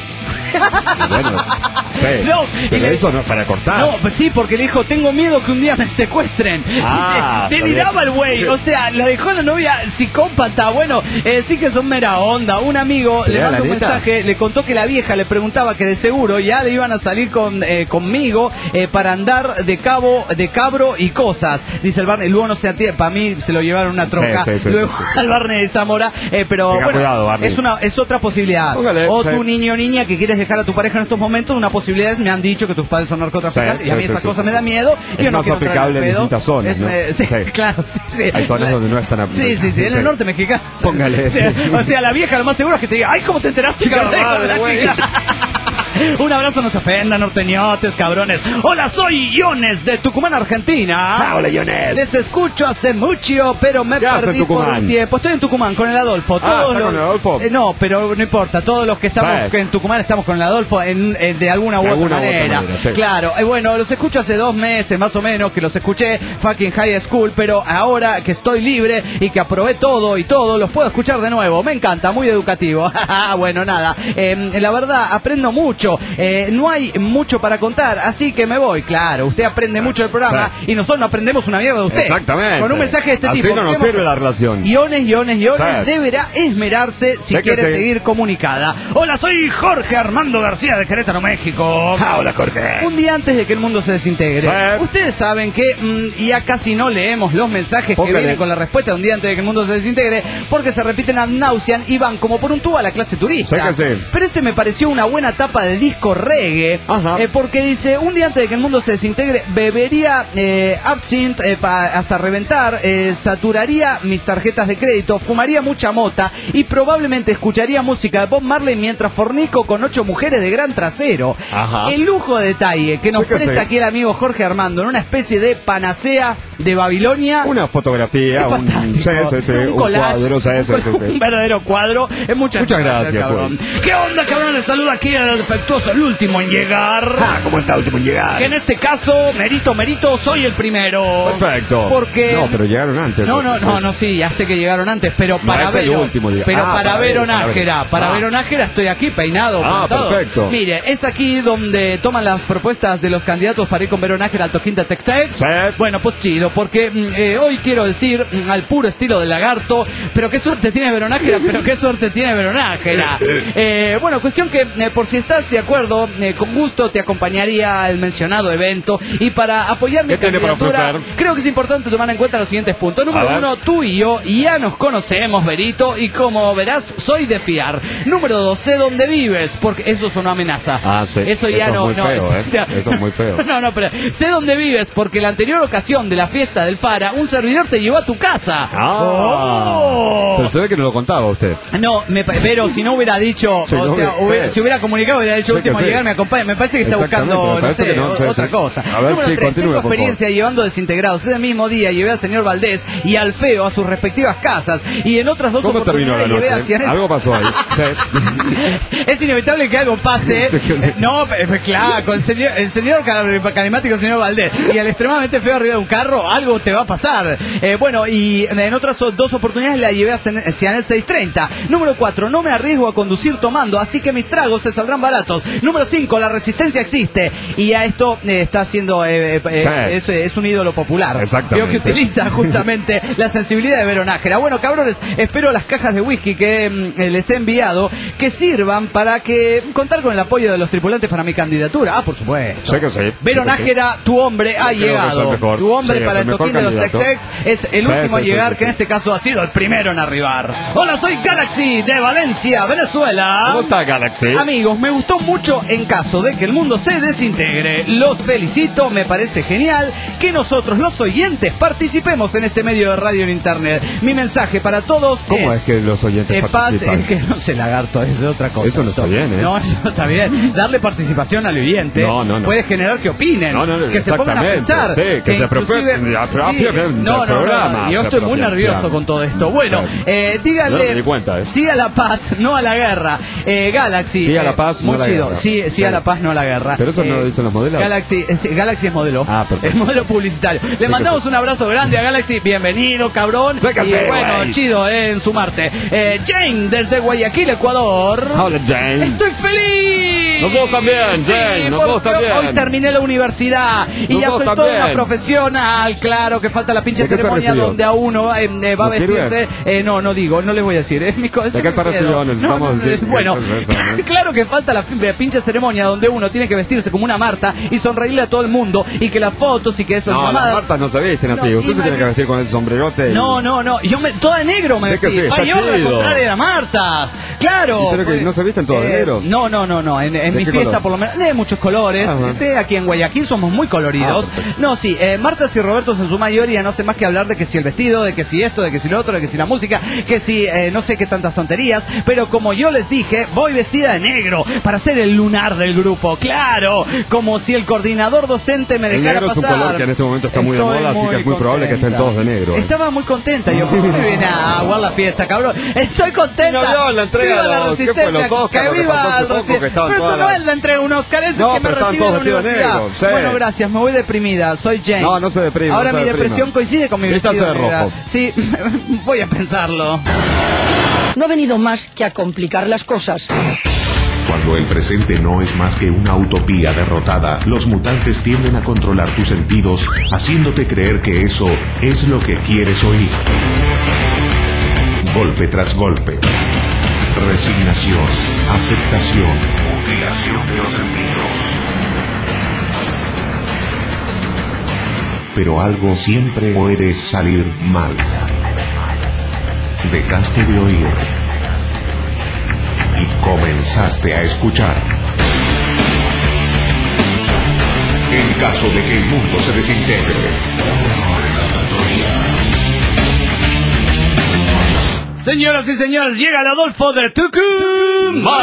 Bueno, sí. No, y pero le- eso no es para cortar. No, pues sí, porque le dijo, tengo miedo que un día me secuestren. Ah, Y de- deliraba el está güey. bien. O sea, la dejó la novia psicópata. Bueno, eh, sí que son mera onda. Un amigo le ¿Pero mandó un la neta? mensaje, le contó que la vieja le preguntaba que de seguro ya le iban a salir con eh, conmigo eh, para andar de cabo, de cabro y cosas. Dice el Barney, luego no se atiende, para mí se lo llevaron una troca. Sí, sí, sí, luego sí, sí. al Barney de Zamora, eh, pero Tenga bueno, cuidado, Barney. es una es otra posibilidad. Póngale, o sí. tu niño o niña que quieres dejar a tu pareja en estos momentos, una posibilidad es, me han dicho que tus padres son narcotraficantes Sí, y a mí sí, esas sí, cosas sí, me sí. da miedo. Es Yo no más quiero entrar aplicable al en pedo. distintas zonas, Es, ¿no? eh, sí, Sí. claro, sí, sí. Hay zonas donde no están Sí, sí, sí, en sí. el norte mexicano. Póngale, O sea, sí. o sea, la vieja lo más seguro es que te diga, ay, ¿cómo te enteraste? Chica cabrón? madre, La güey. chica. Un abrazo, no se ofendan, norteñotes, cabrones. Hola, soy Iones de Tucumán, Argentina. Ah, hola, Iones. Les escucho hace mucho, pero me ¿Qué haces perdí en por Tucumán? un tiempo. Estoy en Tucumán con el Adolfo. Ah, Todos ¿está los... con el Adolfo? Eh, no, pero no importa. Todos los que estamos Sí. en Tucumán estamos con el Adolfo en, en- de alguna u De otra alguna u otra manera. manera, sí. Claro. Eh, bueno, los escucho hace dos meses más o menos que los escuché fucking high school, pero ahora que estoy libre y que aprobé todo y todo, los puedo escuchar de nuevo. Me encanta, muy educativo. Bueno, nada. Eh, la verdad, aprendo mucho. Eh, no hay mucho para contar, así que me voy. Claro, usted aprende mucho del programa Sí. y nosotros no aprendemos una mierda de usted. Exactamente. Con un mensaje de este Así tipo. no nos Hemos- sirve la relación. Iones, Iones, Iones, Sí. deberá esmerarse si Sé que quiere sí. seguir comunicada. Hola, soy Jorge Armando García de Querétaro, México. Ah, hola, Jorge. Un día antes de que el mundo se desintegre. Sí. Ustedes saben que mm, ya casi no leemos los mensajes Póngale. que vienen con la respuesta de un día antes de que el mundo se desintegre porque se repiten ad nauseam y van como por un tubo a la clase turista. Sí que sí. Pero este me pareció una buena tapa de disco reggae. Ajá. eh, porque dice, un día antes de que el mundo se desintegre, bebería eh, absinthe eh, pa- hasta reventar, eh, saturaría mis tarjetas de crédito, fumaría mucha mota y probablemente escucharía música de Bob Marley mientras fornico con ocho mujeres de gran trasero. Ajá. El lujo de detalle que nos Sí que presta sí. aquí el amigo Jorge Armando en una especie de panacea de Babilonia. Una fotografía, Es un, fantástico. sí, sí, sí, un, collage, cuadro, sí, sí, sí, sí. un verdadero cuadro. Es muchas, Muchas gracias, cabrón. ¿Qué onda, cabrón? Les saluda aquí el defectuoso, el último en llegar. Ah, ¿cómo está último en llegar? Que en este caso, merito, merito, soy el primero. Perfecto. Porque... No, pero llegaron antes. No, no, no, no, sí, ya sé que llegaron antes, pero para es el Vero, último día. pero Ah, para para Vero Vero, para Nájera, Vero. para Ah. Vero Nájera estoy aquí peinado, Ah, plantado. perfecto. Mire, es aquí donde toman las propuestas de los candidatos para ir con Vero Nájera al Toquín de Textex. Sí. Bueno, pues chido, porque mm, eh, hoy quiero decir mm, al puro estilo del lagarto, pero qué suerte tiene Vero Nájera, pero qué suerte tiene Vero Nájera. Eh, bueno, cuestión que eh, por si estás de acuerdo, eh, con gusto te acompañaría al mencionado evento y para apoyar mi ¿Qué tiene para candidatura, ofrecer? creo que es importante tomar en cuenta los siguientes puntos. Número A ver. uno, tú y yo ya nos conocemos, Verito, y como verás, soy de fiar. Número dos, sé dónde vives, porque eso es una amenaza. Ah, sí. Eso ya Eso es no, muy no, feo, eso, ¿eh? Eso es muy feo. No, no, pero sé dónde vives, porque la anterior ocasión de la fiesta del Fara, un servidor te llevó a tu casa. Ah. Oh. Pero se ve que no lo contaba usted. No, me, pa- pero si no hubiera dicho, Sí, o no sea, hubiera- hubiera- sí. si hubiera comunicado, hubiera dicho Sí que último a sí. llegar, me acompaña. Me parece que está Exactamente, buscando, me no parece sé, que no, o- sí, otra sí. cosa. A ver, Número sí, tres, continúe, tengo por experiencia llevando desintegrados. Ese mismo día llevé al señor Valdés y al Feo a sus respectivas casas. Y en otras dos ¿Cómo terminó la oportunidades llevé noche? hacia Algo pasó ahí. Sí. Es inevitable que algo pase. Sí, sí. Eh, No, eh, claro, con el señor, el señor cal- carismático señor Valdés y al extremadamente feo arriba de un carro, algo te va a pasar. Eh, bueno, y en otras o- dos oportunidades la llevé a Cianel seiscientos treinta. Número cuatro, no me arriesgo a conducir tomando, así que mis tragos te saldrán baratos. Número cinco, la resistencia existe. Y a esto eh, está haciendo, eh, eh, Sí. es, es un ídolo popular. Exactamente. Creo que utiliza justamente la sensibilidad de Vero Nájera. Bueno, cabrones, espero las cajas de whisky que mm, eh, les he enviado que sirvan para que contar con el apoyo de los tripulantes para mi candidatura. Ah, por supuesto. Sé que sí. Vero Sí que sí. Nájera, tu hombre ha Creo que es el llegado. mejor. Tu hombre Sí, para es el el toquín mejor de los candidato. Tech-Tex es el Sí, último a sí, sí, llegar, sí, que en sí. este caso ha sido el primero en arribar. Hola, soy Galaxy de Valencia, Venezuela. ¿Cómo está Galaxy? Amigos, me gustó mucho en caso de que el mundo se desintegre. Los felicito, me parece genial que nosotros los oyentes participemos en este medio de radio en internet. Mi mensaje para todos ¿Cómo es que los oyentes eh, paz, participan? es que no sé, lagarto, es de otra cosa. Eso no está bien, ¿eh? No, eso no está bien. Darle participación al oyente No, no, no. puede generar que opinen, No, no, no, que se pongan a exactamente. pensar. Sí, que se inclusive- apropien- la sí, propia del no, no, no, programa, yo se estoy muy apropien, nervioso claro. con todo esto. Bueno, Sí. eh, díganle No me di cuenta, ¿eh? sí a la paz, no a la guerra. Eh, Galaxy. Sí a la eh, paz, muy no a la chido. guerra. Sí, sí, Sí. a la paz, no a la guerra. Pero eso no lo dicen los modelos. Galaxy, eh, sí, Galaxy es modelo. Ah, perfecto. Es modelo publicitario. Le que mandamos sí. un abrazo grande a Galaxy. Bienvenido, cabrón. Sí que y sí, bueno, güey. chido eh, en sumarte. Eh, Jane, desde Guayaquil, Ecuador. Hola, Jane. Estoy feliz. Nosotros también, Sí, Jane, nosotros porque también. hoy terminé la universidad y ya soy Nosotros toda una también. profesional. Claro que falta la pinche ¿De qué se ceremonia recibió? donde a uno eh, eh, va a ¿No sirve? vestirse. Eh, no, no digo, no les voy a decir. Es mi co- ¿De eso qué me se quedo. recibió? Necesitamos No, no, decir Bueno, qué es eso, ¿no? claro que falta la fin- la pinche ceremonia donde uno tiene que vestirse como una Marta y sonreírle a todo el mundo y que las fotos y que eso es No, las mamada. martas no se visten así. No, Usted se y- tiene que vestir con ese sombrerote. y- No, no, no. Yo me, toda de negro me Sí que vestí. sí, está Ay, yo la chido. contraria era Martas. Claro. Pero que pues, no se visten todos de eh, negro. No, no, no, no. En, en mi qué fiesta, color? por lo menos, de muchos colores. Ah, bueno. Sí, aquí en Guayaquil somos muy coloridos. Ah, perfecto. no, sí, eh, Marta y Roberto en su mayoría no sé más que hablar de que si el vestido, de que si esto, de que si lo otro, de que si la música, que si eh, no sé qué tantas tonterías. Pero como yo les dije, voy vestida de negro para ser el lunar del grupo. Claro, como si el coordinador docente me El dejara negro es un pasar. color que en este momento está muy de Estoy moda, así muy que es muy probable que estén contenta. todos de negro. ¿eh? Estaba muy contenta. Yo, me vine a aguar la fiesta, cabrón. Estoy contenta. No vio la entrega Viva de la los- ¿qué resistencia. fue, los Oscar, que lo que viva pasó hace el poco, resi- que estaban Pero esto todas no las- es la entrega de un Oscar, es No, que me pero estaban recibe en la todos vestidos de universidad. negro, sí. Bueno, gracias, me voy deprimida. Soy Jane. No, no se deprima, Ahora no se mi deprima. depresión coincide con mi Vístase vestido de negra. rojo. Sí, voy a pensarlo. No ha venido más que a complicar las cosas. Cuando el presente no es más que una utopía derrotada, los mutantes tienden a controlar tus sentidos, haciéndote creer que eso es lo que quieres oír. Golpe tras golpe. Resignación, aceptación, mutilación de los sentidos. Pero algo siempre puede salir mal. Dejaste de oír y comenzaste a escuchar. En caso de que el mundo se desintegre. Señoras y señores, llega el Adolfo de Tucumán.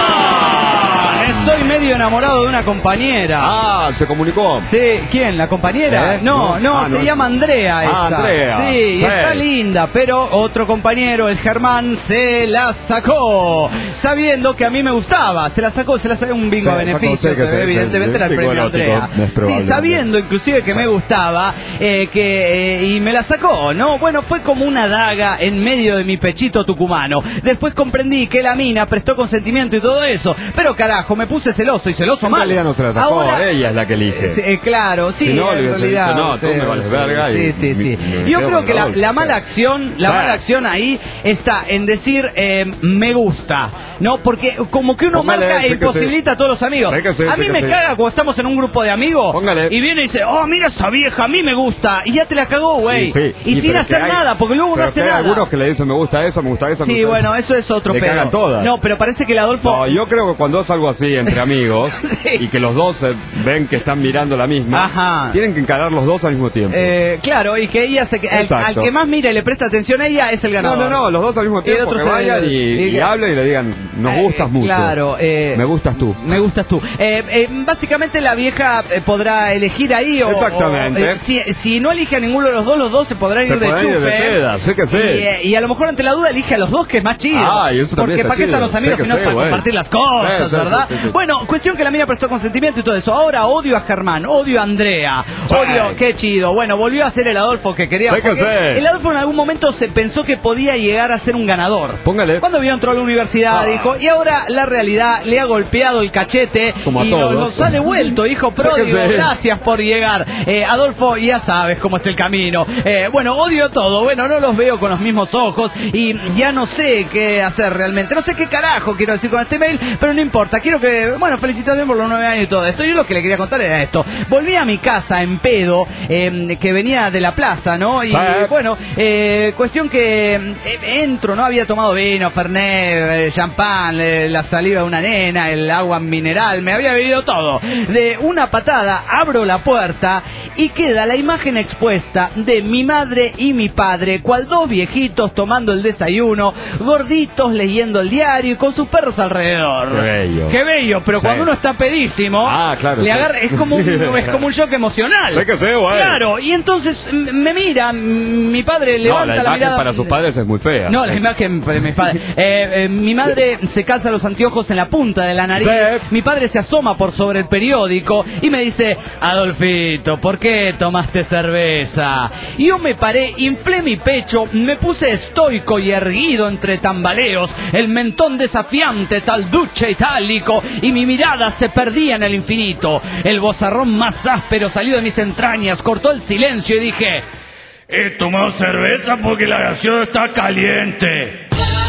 Estoy medio enamorado de una compañera. Ah, se comunicó. Sí, ¿quién? ¿La compañera? ¿Eh? No, no, Ah, se no. llama Andrea esta. Ah, Andrea. Sí, y Sí. está linda, pero otro compañero, el Germán, se la sacó, sabiendo que a mí me gustaba. Se la sacó, se la sacó un bingo Se a la sacó, beneficio, sí, que se- evidentemente era el bingo premio erótico, Andrea. es probable. Sí, sabiendo inclusive que Sí. me gustaba, eh, que eh, y me la sacó, ¿no? Bueno, fue como una daga en medio de mi pechito tucumano. Después comprendí que la mina prestó consentimiento y todo eso, pero carajo, me puse celoso y celoso En mal. realidad no se la sacó, Ahora- ella es la que elige. Sí, eh, claro, sí, Si no, le en hubiese realidad. dicho, no, tú me vales verga Sí, y sí, sí. me- me Yo quedo creo con que el la, Adolfo, la sí. mala acción, la Sí. mala acción ahí está en decir eh, me gusta, ¿no? Porque como que uno Póngale, marca sí e que imposibilita a todos los amigos. Sí que sí, a sí mí que me sí. caga cuando estamos en un grupo de amigos Póngale. y viene y dice, oh, mira esa vieja, a mí me gusta. Y ya te la cagó, güey. Sí, sí. Y, sin pero hacer que hay- nada, porque luego no pero hace que hay nada. algunos que le dicen me gusta eso, me gusta eso. me Sí, gusta bueno, eso. eso es otro Le pedo. cagan todas. No, pero parece que el Adolfo... No, yo creo que cuando es algo así entre amigos Sí. y que los dos se ven que están mirando la misma, Ajá. tienen que encarar los dos al mismo tiempo. Eh, claro, y que ella se... Al, Exacto. al que más mira y le presta atención a ella es el no, ganador. no, no, los dos al mismo Y el tiempo otro que se- vayan y, y- y hablen y le digan, nos Eh, gustas mucho. Claro. eh, Me gustas tú. Me gustas tú. Eh, eh, básicamente la vieja eh, podrá elegir ahí o... Exactamente. o, eh, si, si no elige a ninguno de los dos, los dos se podrán Se ir de podrán ir chupe. de peda, sí que sí. Y, eh, y a lo mejor ante la duda elige a los dos, que es más chido. Ah, y eso también Porque está ¿para qué están chido. los amigos Sí que si no sí, para bueno. compartir las cosas, Sí, sí, verdad? sí, sí, sí. Bueno, cuestión que la mina prestó consentimiento y todo eso. Ahora odio a Germán, odio a Andrea, Sí. odio... Qué chido. Bueno, volvió a ser el Adolfo que quería. Sí que porque sí. El Adolfo en algún momento se pensó que podía llegar a ser un ganador. Póngale. Cuando vio entró a la universidad, Ah. dijo, y ahora la realidad le ha golpeado el cachete Como a y todos. nos, nos ha devuelto, hijo Sí que pródigo, sí. gracias por llegar. Eh, Adolfo, ya sabes cómo es el camino. Eh, bueno, odio todo, bueno, no los veo con los mismos ojos y ya no sé qué hacer realmente. No sé qué carajo quiero decir con este mail, pero no importa. Quiero que, bueno, felicitaciones por los nueve años y todo esto. Yo lo que le quería contar era esto. Volví a mi casa en pedo, eh, que venía de la plaza, ¿no? Y Sí. bueno, eh, cuestión que eh, entro, ¿no? Había tomado vino, fernet, eh, champán, eh, la saliva de una nena, el agua mineral, me había bebido todo. De una patada abro la puerta y queda la imagen expuesta de mi madre y mi padre, cual dos viejitos tomando el desayuno, gorditos leyendo el diario y con sus perros alrededor. Qué bello. Qué bello, pero Sí. cuando uno está pedísimo, Ah, claro, le sí. agarra, es como un, es como un shock emocional. Sí que sí, güey. Claro, y entonces m- me mira, m- mi padre No, levanta la la, imagen mirada. para sus padres es muy fea. No, la imagen de mis padres. Eh, eh, mi madre se calza los anteojos en la punta de la nariz. Sí. Mi padre se asoma por sobre el periódico y me dice, Adolfito, ¿por qué tomaste cerveza? Y yo me paré, inflé mi pecho, me puse estoico y erguido entre tambaleos, el mentón desafiante, tal duche itálico, y mi mirada se perdía en el infinito. El vozarrón más áspero salió de mis entrañas, cortó el silencio y dije, he tomado cerveza porque la gaseosa está caliente.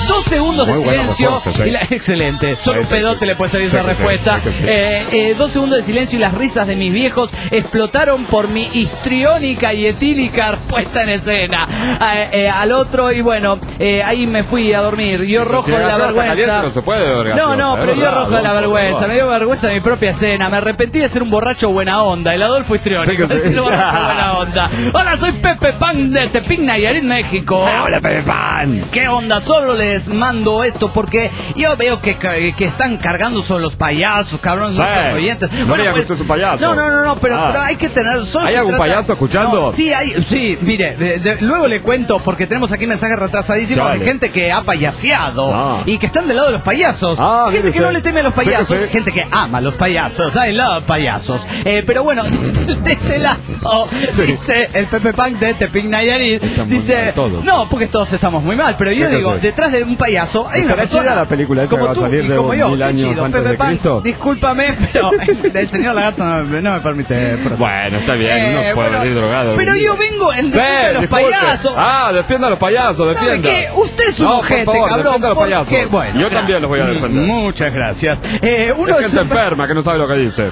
dos segundos Muy de buena silencio. respuesta, sí. Y la, excelente. Solo Sí, un sí, pedote sí. le puede salir Sí, esa sí, respuesta. sí, sí, sí. Eh, eh, dos segundos de silencio y las risas de mis viejos explotaron por mi histriónica y etílica puesta en escena. Eh, eh, al otro, y bueno, eh, ahí me fui a dormir. Yo rojo de la vergüenza. No se puede ver No, no, gaseosa, pero es yo verdad, rojo de la no, vergüenza. no. Me dio vergüenza de mi propia escena. Me arrepentí de ser un borracho buena onda. El Adolfo histriónico. Sí que sí. Es el borracho buena onda. Hola, soy Pepe Pan de Tepic, Nayarit, México. Hola, Pepe Pan. ¿Qué onda? Solo les mando esto porque yo veo que, que están cargando sobre los payasos, cabrones, Sí. nuestros oyentes. No diga que usted es un payaso. No, no, no, no, pero, Ah. pero hay que tener... Solo ¿Hay se algún trata- payaso escuchando? No, sí, hay, sí, mire, de- de- luego le cuento porque tenemos aquí mensajes retrasadísimos Dale. de gente que ha payaseado Ah. y que están del lado de los payasos. Ah, gente mire que usted. no le teme a los Sí que payasos, sí. gente que ama a los payasos. I love payasos. Eh, pero bueno, de este lado, Sí. dice el Pepe Punk de Tepic, Nayarit, Están muy dice... mal todos. No, porque todos estamos muy mal, pero yo Sí que digo, sí. detrás de un payaso hay una Estará persona... chida la película esa como que va a tú salir y de como yo. mil Qué años chido, antes Pepe de Pan, Cristo. discúlpame, pero el señor Lagarto no, no me permite proceder. Bueno, está bien, uno puede Eh, bueno, venir drogado. Pero yo vengo en Sí, defensa de los disculpe. payasos. Ah, defienda a los payasos, ¿Sabe defienda. qué? Usted es un No, por ojete, favor, cabrón. defienda a los porque- payasos. Bueno, Yo también los voy a gra- defender. Muchas gracias. Eh, uno Es gente es- enferma que no sabe lo que dice.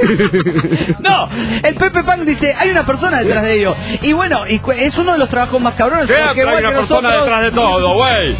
No, el Pepe Pan dice, hay una persona detrás de ellos. Y bueno, y cu- es uno de los trabajos más cabrones. porque Siempre hay igual una que persona nosotros- detrás de todo, güey.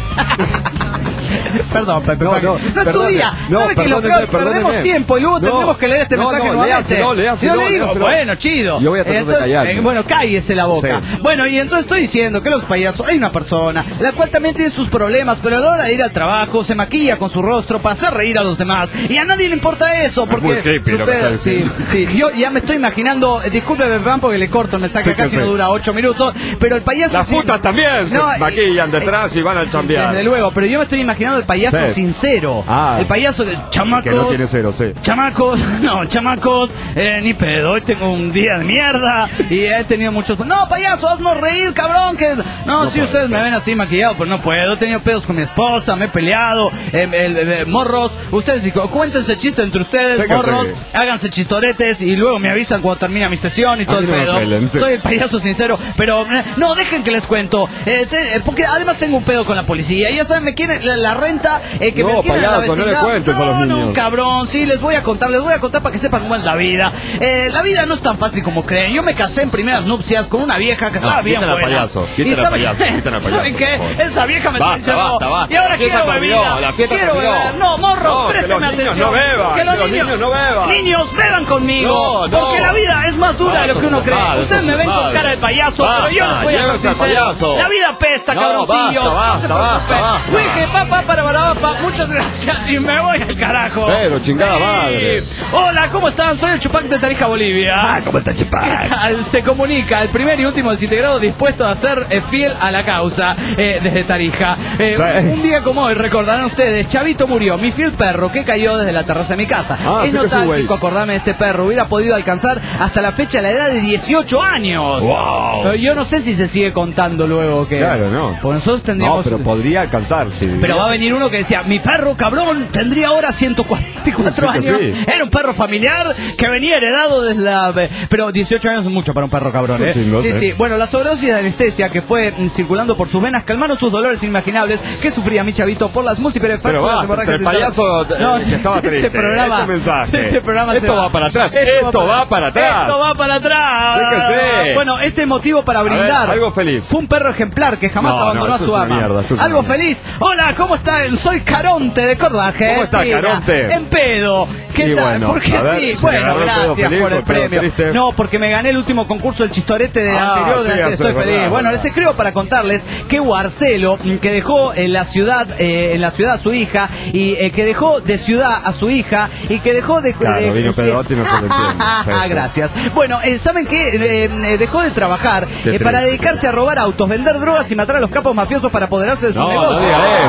Perdón, Pepe No, Pan. no, No perdone. estudia. No, ¿Sabe que lo perdóneme, peor? Perdemos perdóneme. tiempo y luego No, tendremos que leer este no, mensaje no, nuevamente. léaselo, léaselo, Yo le digo, léaselo. bueno, chido. Yo voy a tratar de Entonces, callarme. eh, bueno, cállese la boca. Sí. Bueno, y entonces estoy diciendo que los payasos, hay una persona, la cual también tiene sus problemas, pero a la hora de ir al trabajo se maquilla con su rostro para hacer reír a los demás. Y a nadie le importa eso, porque... muy creepy su lo que pedo- está sí, diciendo. sí, yo ya me estoy imaginando, eh, disculpe, Pepe Pan, porque le corto el mensaje, Sí que casi sí. no dura ocho minutos, pero el payaso... Las sí- putas también se No, maquillan eh, detrás y van a chambear. Desde luego, pero yo me estoy imaginando el payaso Sí. sincero. Ah. El payaso de chamacos. Que no tiene cero, sí. Chamacos, no, chamacos, eh, ni pedo, hoy tengo un día de mierda y he tenido muchos... No, payaso, haznos reír, cabrón, que... No, sí, puede ustedes ser. me ven así maquillado, pero no puedo, he tenido pedos con mi esposa, me he peleado, eh, el- el- morros, ustedes, digo, cuéntense chistes entre ustedes, Sí que morros, sí. háganse chistoretes y luego me avisan cuando termina mi sesión y todo A el mí no me pedo. pelen, sí. Soy el payaso sincero, pero eh, no, dejen que les cuento, eh, te- eh, porque además tengo un pedo con la policía, ya saben, me quieren la, la renta, eh, que No, me quieren la payaso, no le vecindad. cuentes a los No, niños. cabrón, sí, les voy a contar, les voy a contar para que sepan cómo es la vida. Eh, la vida no es tan fácil como creen. Yo me casé en primeras nupcias con una vieja que estaba No, bien quiten al buena. payaso, Y quiten al ¿saben- payaso, quiten al payaso, ¿Saben qué? por favor. Esa vieja me Basta, está diciendo, basta, basta. y ahora La fiesta quiero terminó, bebida. la fiesta quiero terminó. beber. No, morros, No, que préstame los niños atención. no beban, que los que los niños, niños no beban. Niños, beban conmigo. No, no. Porque la vida es más dura de lo que uno Basta, cree. basta, Ustedes me ven con basta. cara de payaso, Basta, pero yo les voy a ser llévense al sincero. payaso. La vida pesta, No, cabroncillos. basta, No se basta, basta, preocupen. basta. Dije, papá, para, para, para, muchas gracias y me voy al carajo. Pero, chingada madre. Hola, ¿cómo están? Soy el Chupac de Tarija, Bolivia. Ah, ¿cómo está Chupac? Al- Se comunica el primer y último desintegrado dispuesto a ser eh, fiel a la causa eh, desde Tarija. Eh, Sí. un, un día como hoy, recordarán ustedes, Chavito murió, mi fiel perro que cayó desde la terraza de mi casa. Ah, es sí que sí, nostálgico güey. acordarme de este perro. Hubiera podido alcanzar hasta la fecha la edad de dieciocho años. Wow. Pero yo no sé si se sigue contando luego que... Claro, no. Porque nosotros No, tendríamos... pero podría alcanzar, sí. Pero va a venir uno que decía, mi perro cabrón tendría ahora ciento cuarenta y cuatro Sí que años. sí. Era un perro familiar que venía heredado desde la... Pero dieciocho años es mucho para un perro cabrón, ¿eh? Son chingos, sí, ¿eh? sí. Bueno, la sobredosis de anestesia que fue mm, circulando por sus venas calmaron sus dolores inimaginables que sufría mi Chavito por las múltiples Pero fracturas va, hemorrágicas el internas. payaso eh, No, que sí, estaba triste. Este programa, Este mensaje. este programa se Esto va para atrás. Esto, Esto va para atrás. Esto va para atrás. Sí que sí. Bueno, este motivo para ver, brindar. algo feliz. Fue un perro ejemplar que jamás No, no, abandonó esto a su es una ama. mierda, esto es Algo una mierda. feliz. Hola, ¿cómo están? Soy Caronte de Córdoba, ¿Cómo está, Argentina. Caronte? En pedo. ¿Qué Y tal? bueno, porque a ver, sí, ¿se le bueno, agarró el pedo gracias feliz por o el el pedo premio. triste? No, porque me gané el último concurso del chistorete del Ah, anterior. sí, de- eso estoy es feliz. verdad, Bueno, verdad. les escribo para contarles que Guarcelo, mm, que dejó en la ciudad, eh, en la ciudad a su hija, y eh, que dejó de ciudad a su hija, y que dejó de... Claro, de- vino sí. Pedrotti y no se lo entiende. Sí, sí. Gracias. Bueno, eh, ¿saben qué? Eh, eh, dejó de trabajar Qué eh, para triste. dedicarse a robar autos, vender drogas y matar a los capos mafiosos para apoderarse de sus No, no negocios. diga eso. No, los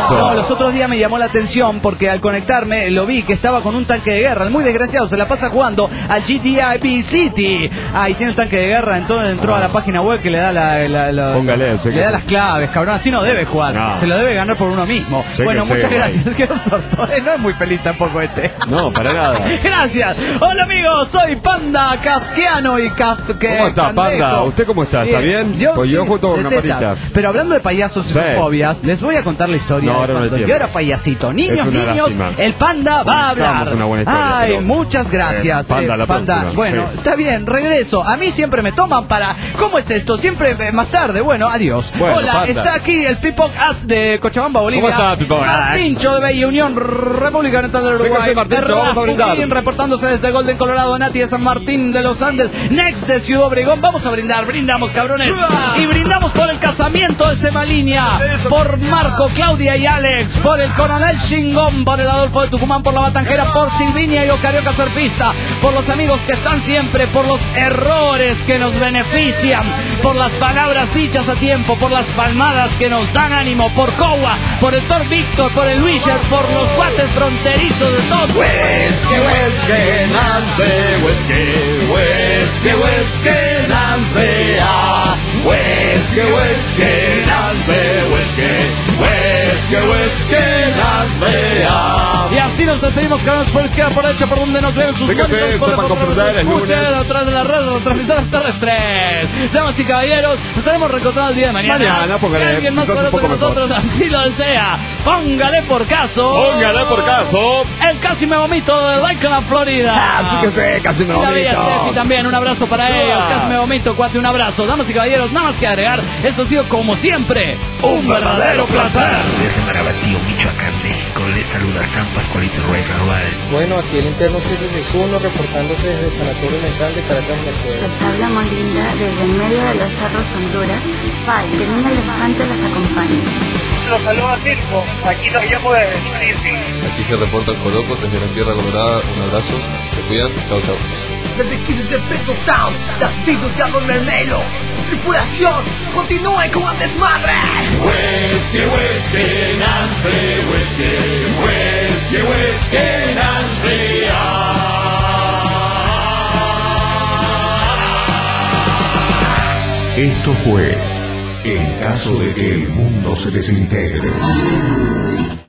otros días me llamó la atención porque al conectarme lo vi que estaba con un tanque de guerra. El muy desgraciado se la pasa jugando al G T I V City. Ahí tiene el tanque de guerra, entonces entró a la página web que le da la, la, la Póngale, sé le que da sí. las claves, cabrón. Así no debe jugar. No. Se lo debe ganar por uno mismo. Sé bueno, que muchas sé, gracias. Qué absorto. No es muy feliz tampoco este. No, para nada. Gracias. Hola amigos, soy Panda Kafkiano y Kafke. ¿Cómo está, Panda? ¿Usted cómo está? ¿Está bien? Pues yo junto con de tetas. Camaritas. Pero hablando de payasos y Sí. sus fobias, les voy a contar la historia No, de ahora no hay cuando yo tiempo. era payasito. Niños, Es una niños, lástima. el Panda va a hablar. Contamos una buena historia, Ay, pero- muchas gracias. Eh, Panda, la próxima. Bueno, Sí. está bien, regreso. A mí siempre me toman para... ¿Cómo es esto? Siempre eh, más tarde. Bueno, adiós. Bueno, Hola, Panda. está aquí el Pipoc As de Cochabamba, Bolivia. ¿Cómo está, Pipoc As? Martincho de Bella Unión, República Oriental del Sí, que Uruguay. sí, Martincho, vamos a brindar. Pujín, reportándose desde Golden, Colorado. Nati de San Martín de los Andes. Next de Ciudad Obregón. Vamos a brindar, brindamos, cabrones. Y brindamos por el casamiento de Semalinea, por Marco, Claudia y Alex, por el Coronel Chingón, por el Adolfo de Tucumán, por la Batanjera, por Silvinia y Ocarioca Surfista, por los amigos que están siempre, por los errores que nos benefician, por las palabras dichas a tiempo, por las palmadas que nos dan ánimo, por Cowa, por el Thor Víctor, por el Wisher, por los cuates fronterizos de todos. Whisky, whisky, Nancy, whisky, whisky, whisky, Nancy, ah. Whisky, whisky, Nancy, whisky, whisky, whisky, Nancy, ah. Y así nos despedimos, cabrones, por izquierda, por derecha, por donde nos ven sus Sí que sí, monitores, por sepan por- por- comprender, es escuchen, lunes. atrás de las redes, transmisiones terrestres. Damas y caballeros, nos estaremos reencontrando el día de mañana. Mañana, póngale, Si alguien más quizás un poderoso que poco mejor. nosotros así lo desea, póngale por caso. Póngale por caso. El casi me vomito de Lakeland, Florida. Así que sí, casi me Y la bella vomito. Steffi también, un abrazo para Ah. ellos. Casi me vomito, cuate, un abrazo. Damas y caballeros, nada más que agregar. Esto ha sido como siempre un verdadero placer. Desde Marabatío, Michoacán, México, les saluda San Pascualito Ruiz Raval. Bueno, aquí el interno siete seis uno reportándose desde el Sanatorio Mental de Caracas, Venezuela. Les habla Molinda desde en medio de los cerros Honduras. Pai, que un elefante los acompañe. Los saluda Circo, aquí los llamo de Disney. Aquí se reporta Coloco desde la Tierra Colorada. Un abrazo, se cuidan, chao chao. Desde aquí desde Peto Town, David Diablo Mermelo. Tripulación, continúen con el desmadre. Whisky, whisky, Nancy, whisky, whisky, whisky, Nancy, ah. Esto fue En caso de que el mundo se desintegre.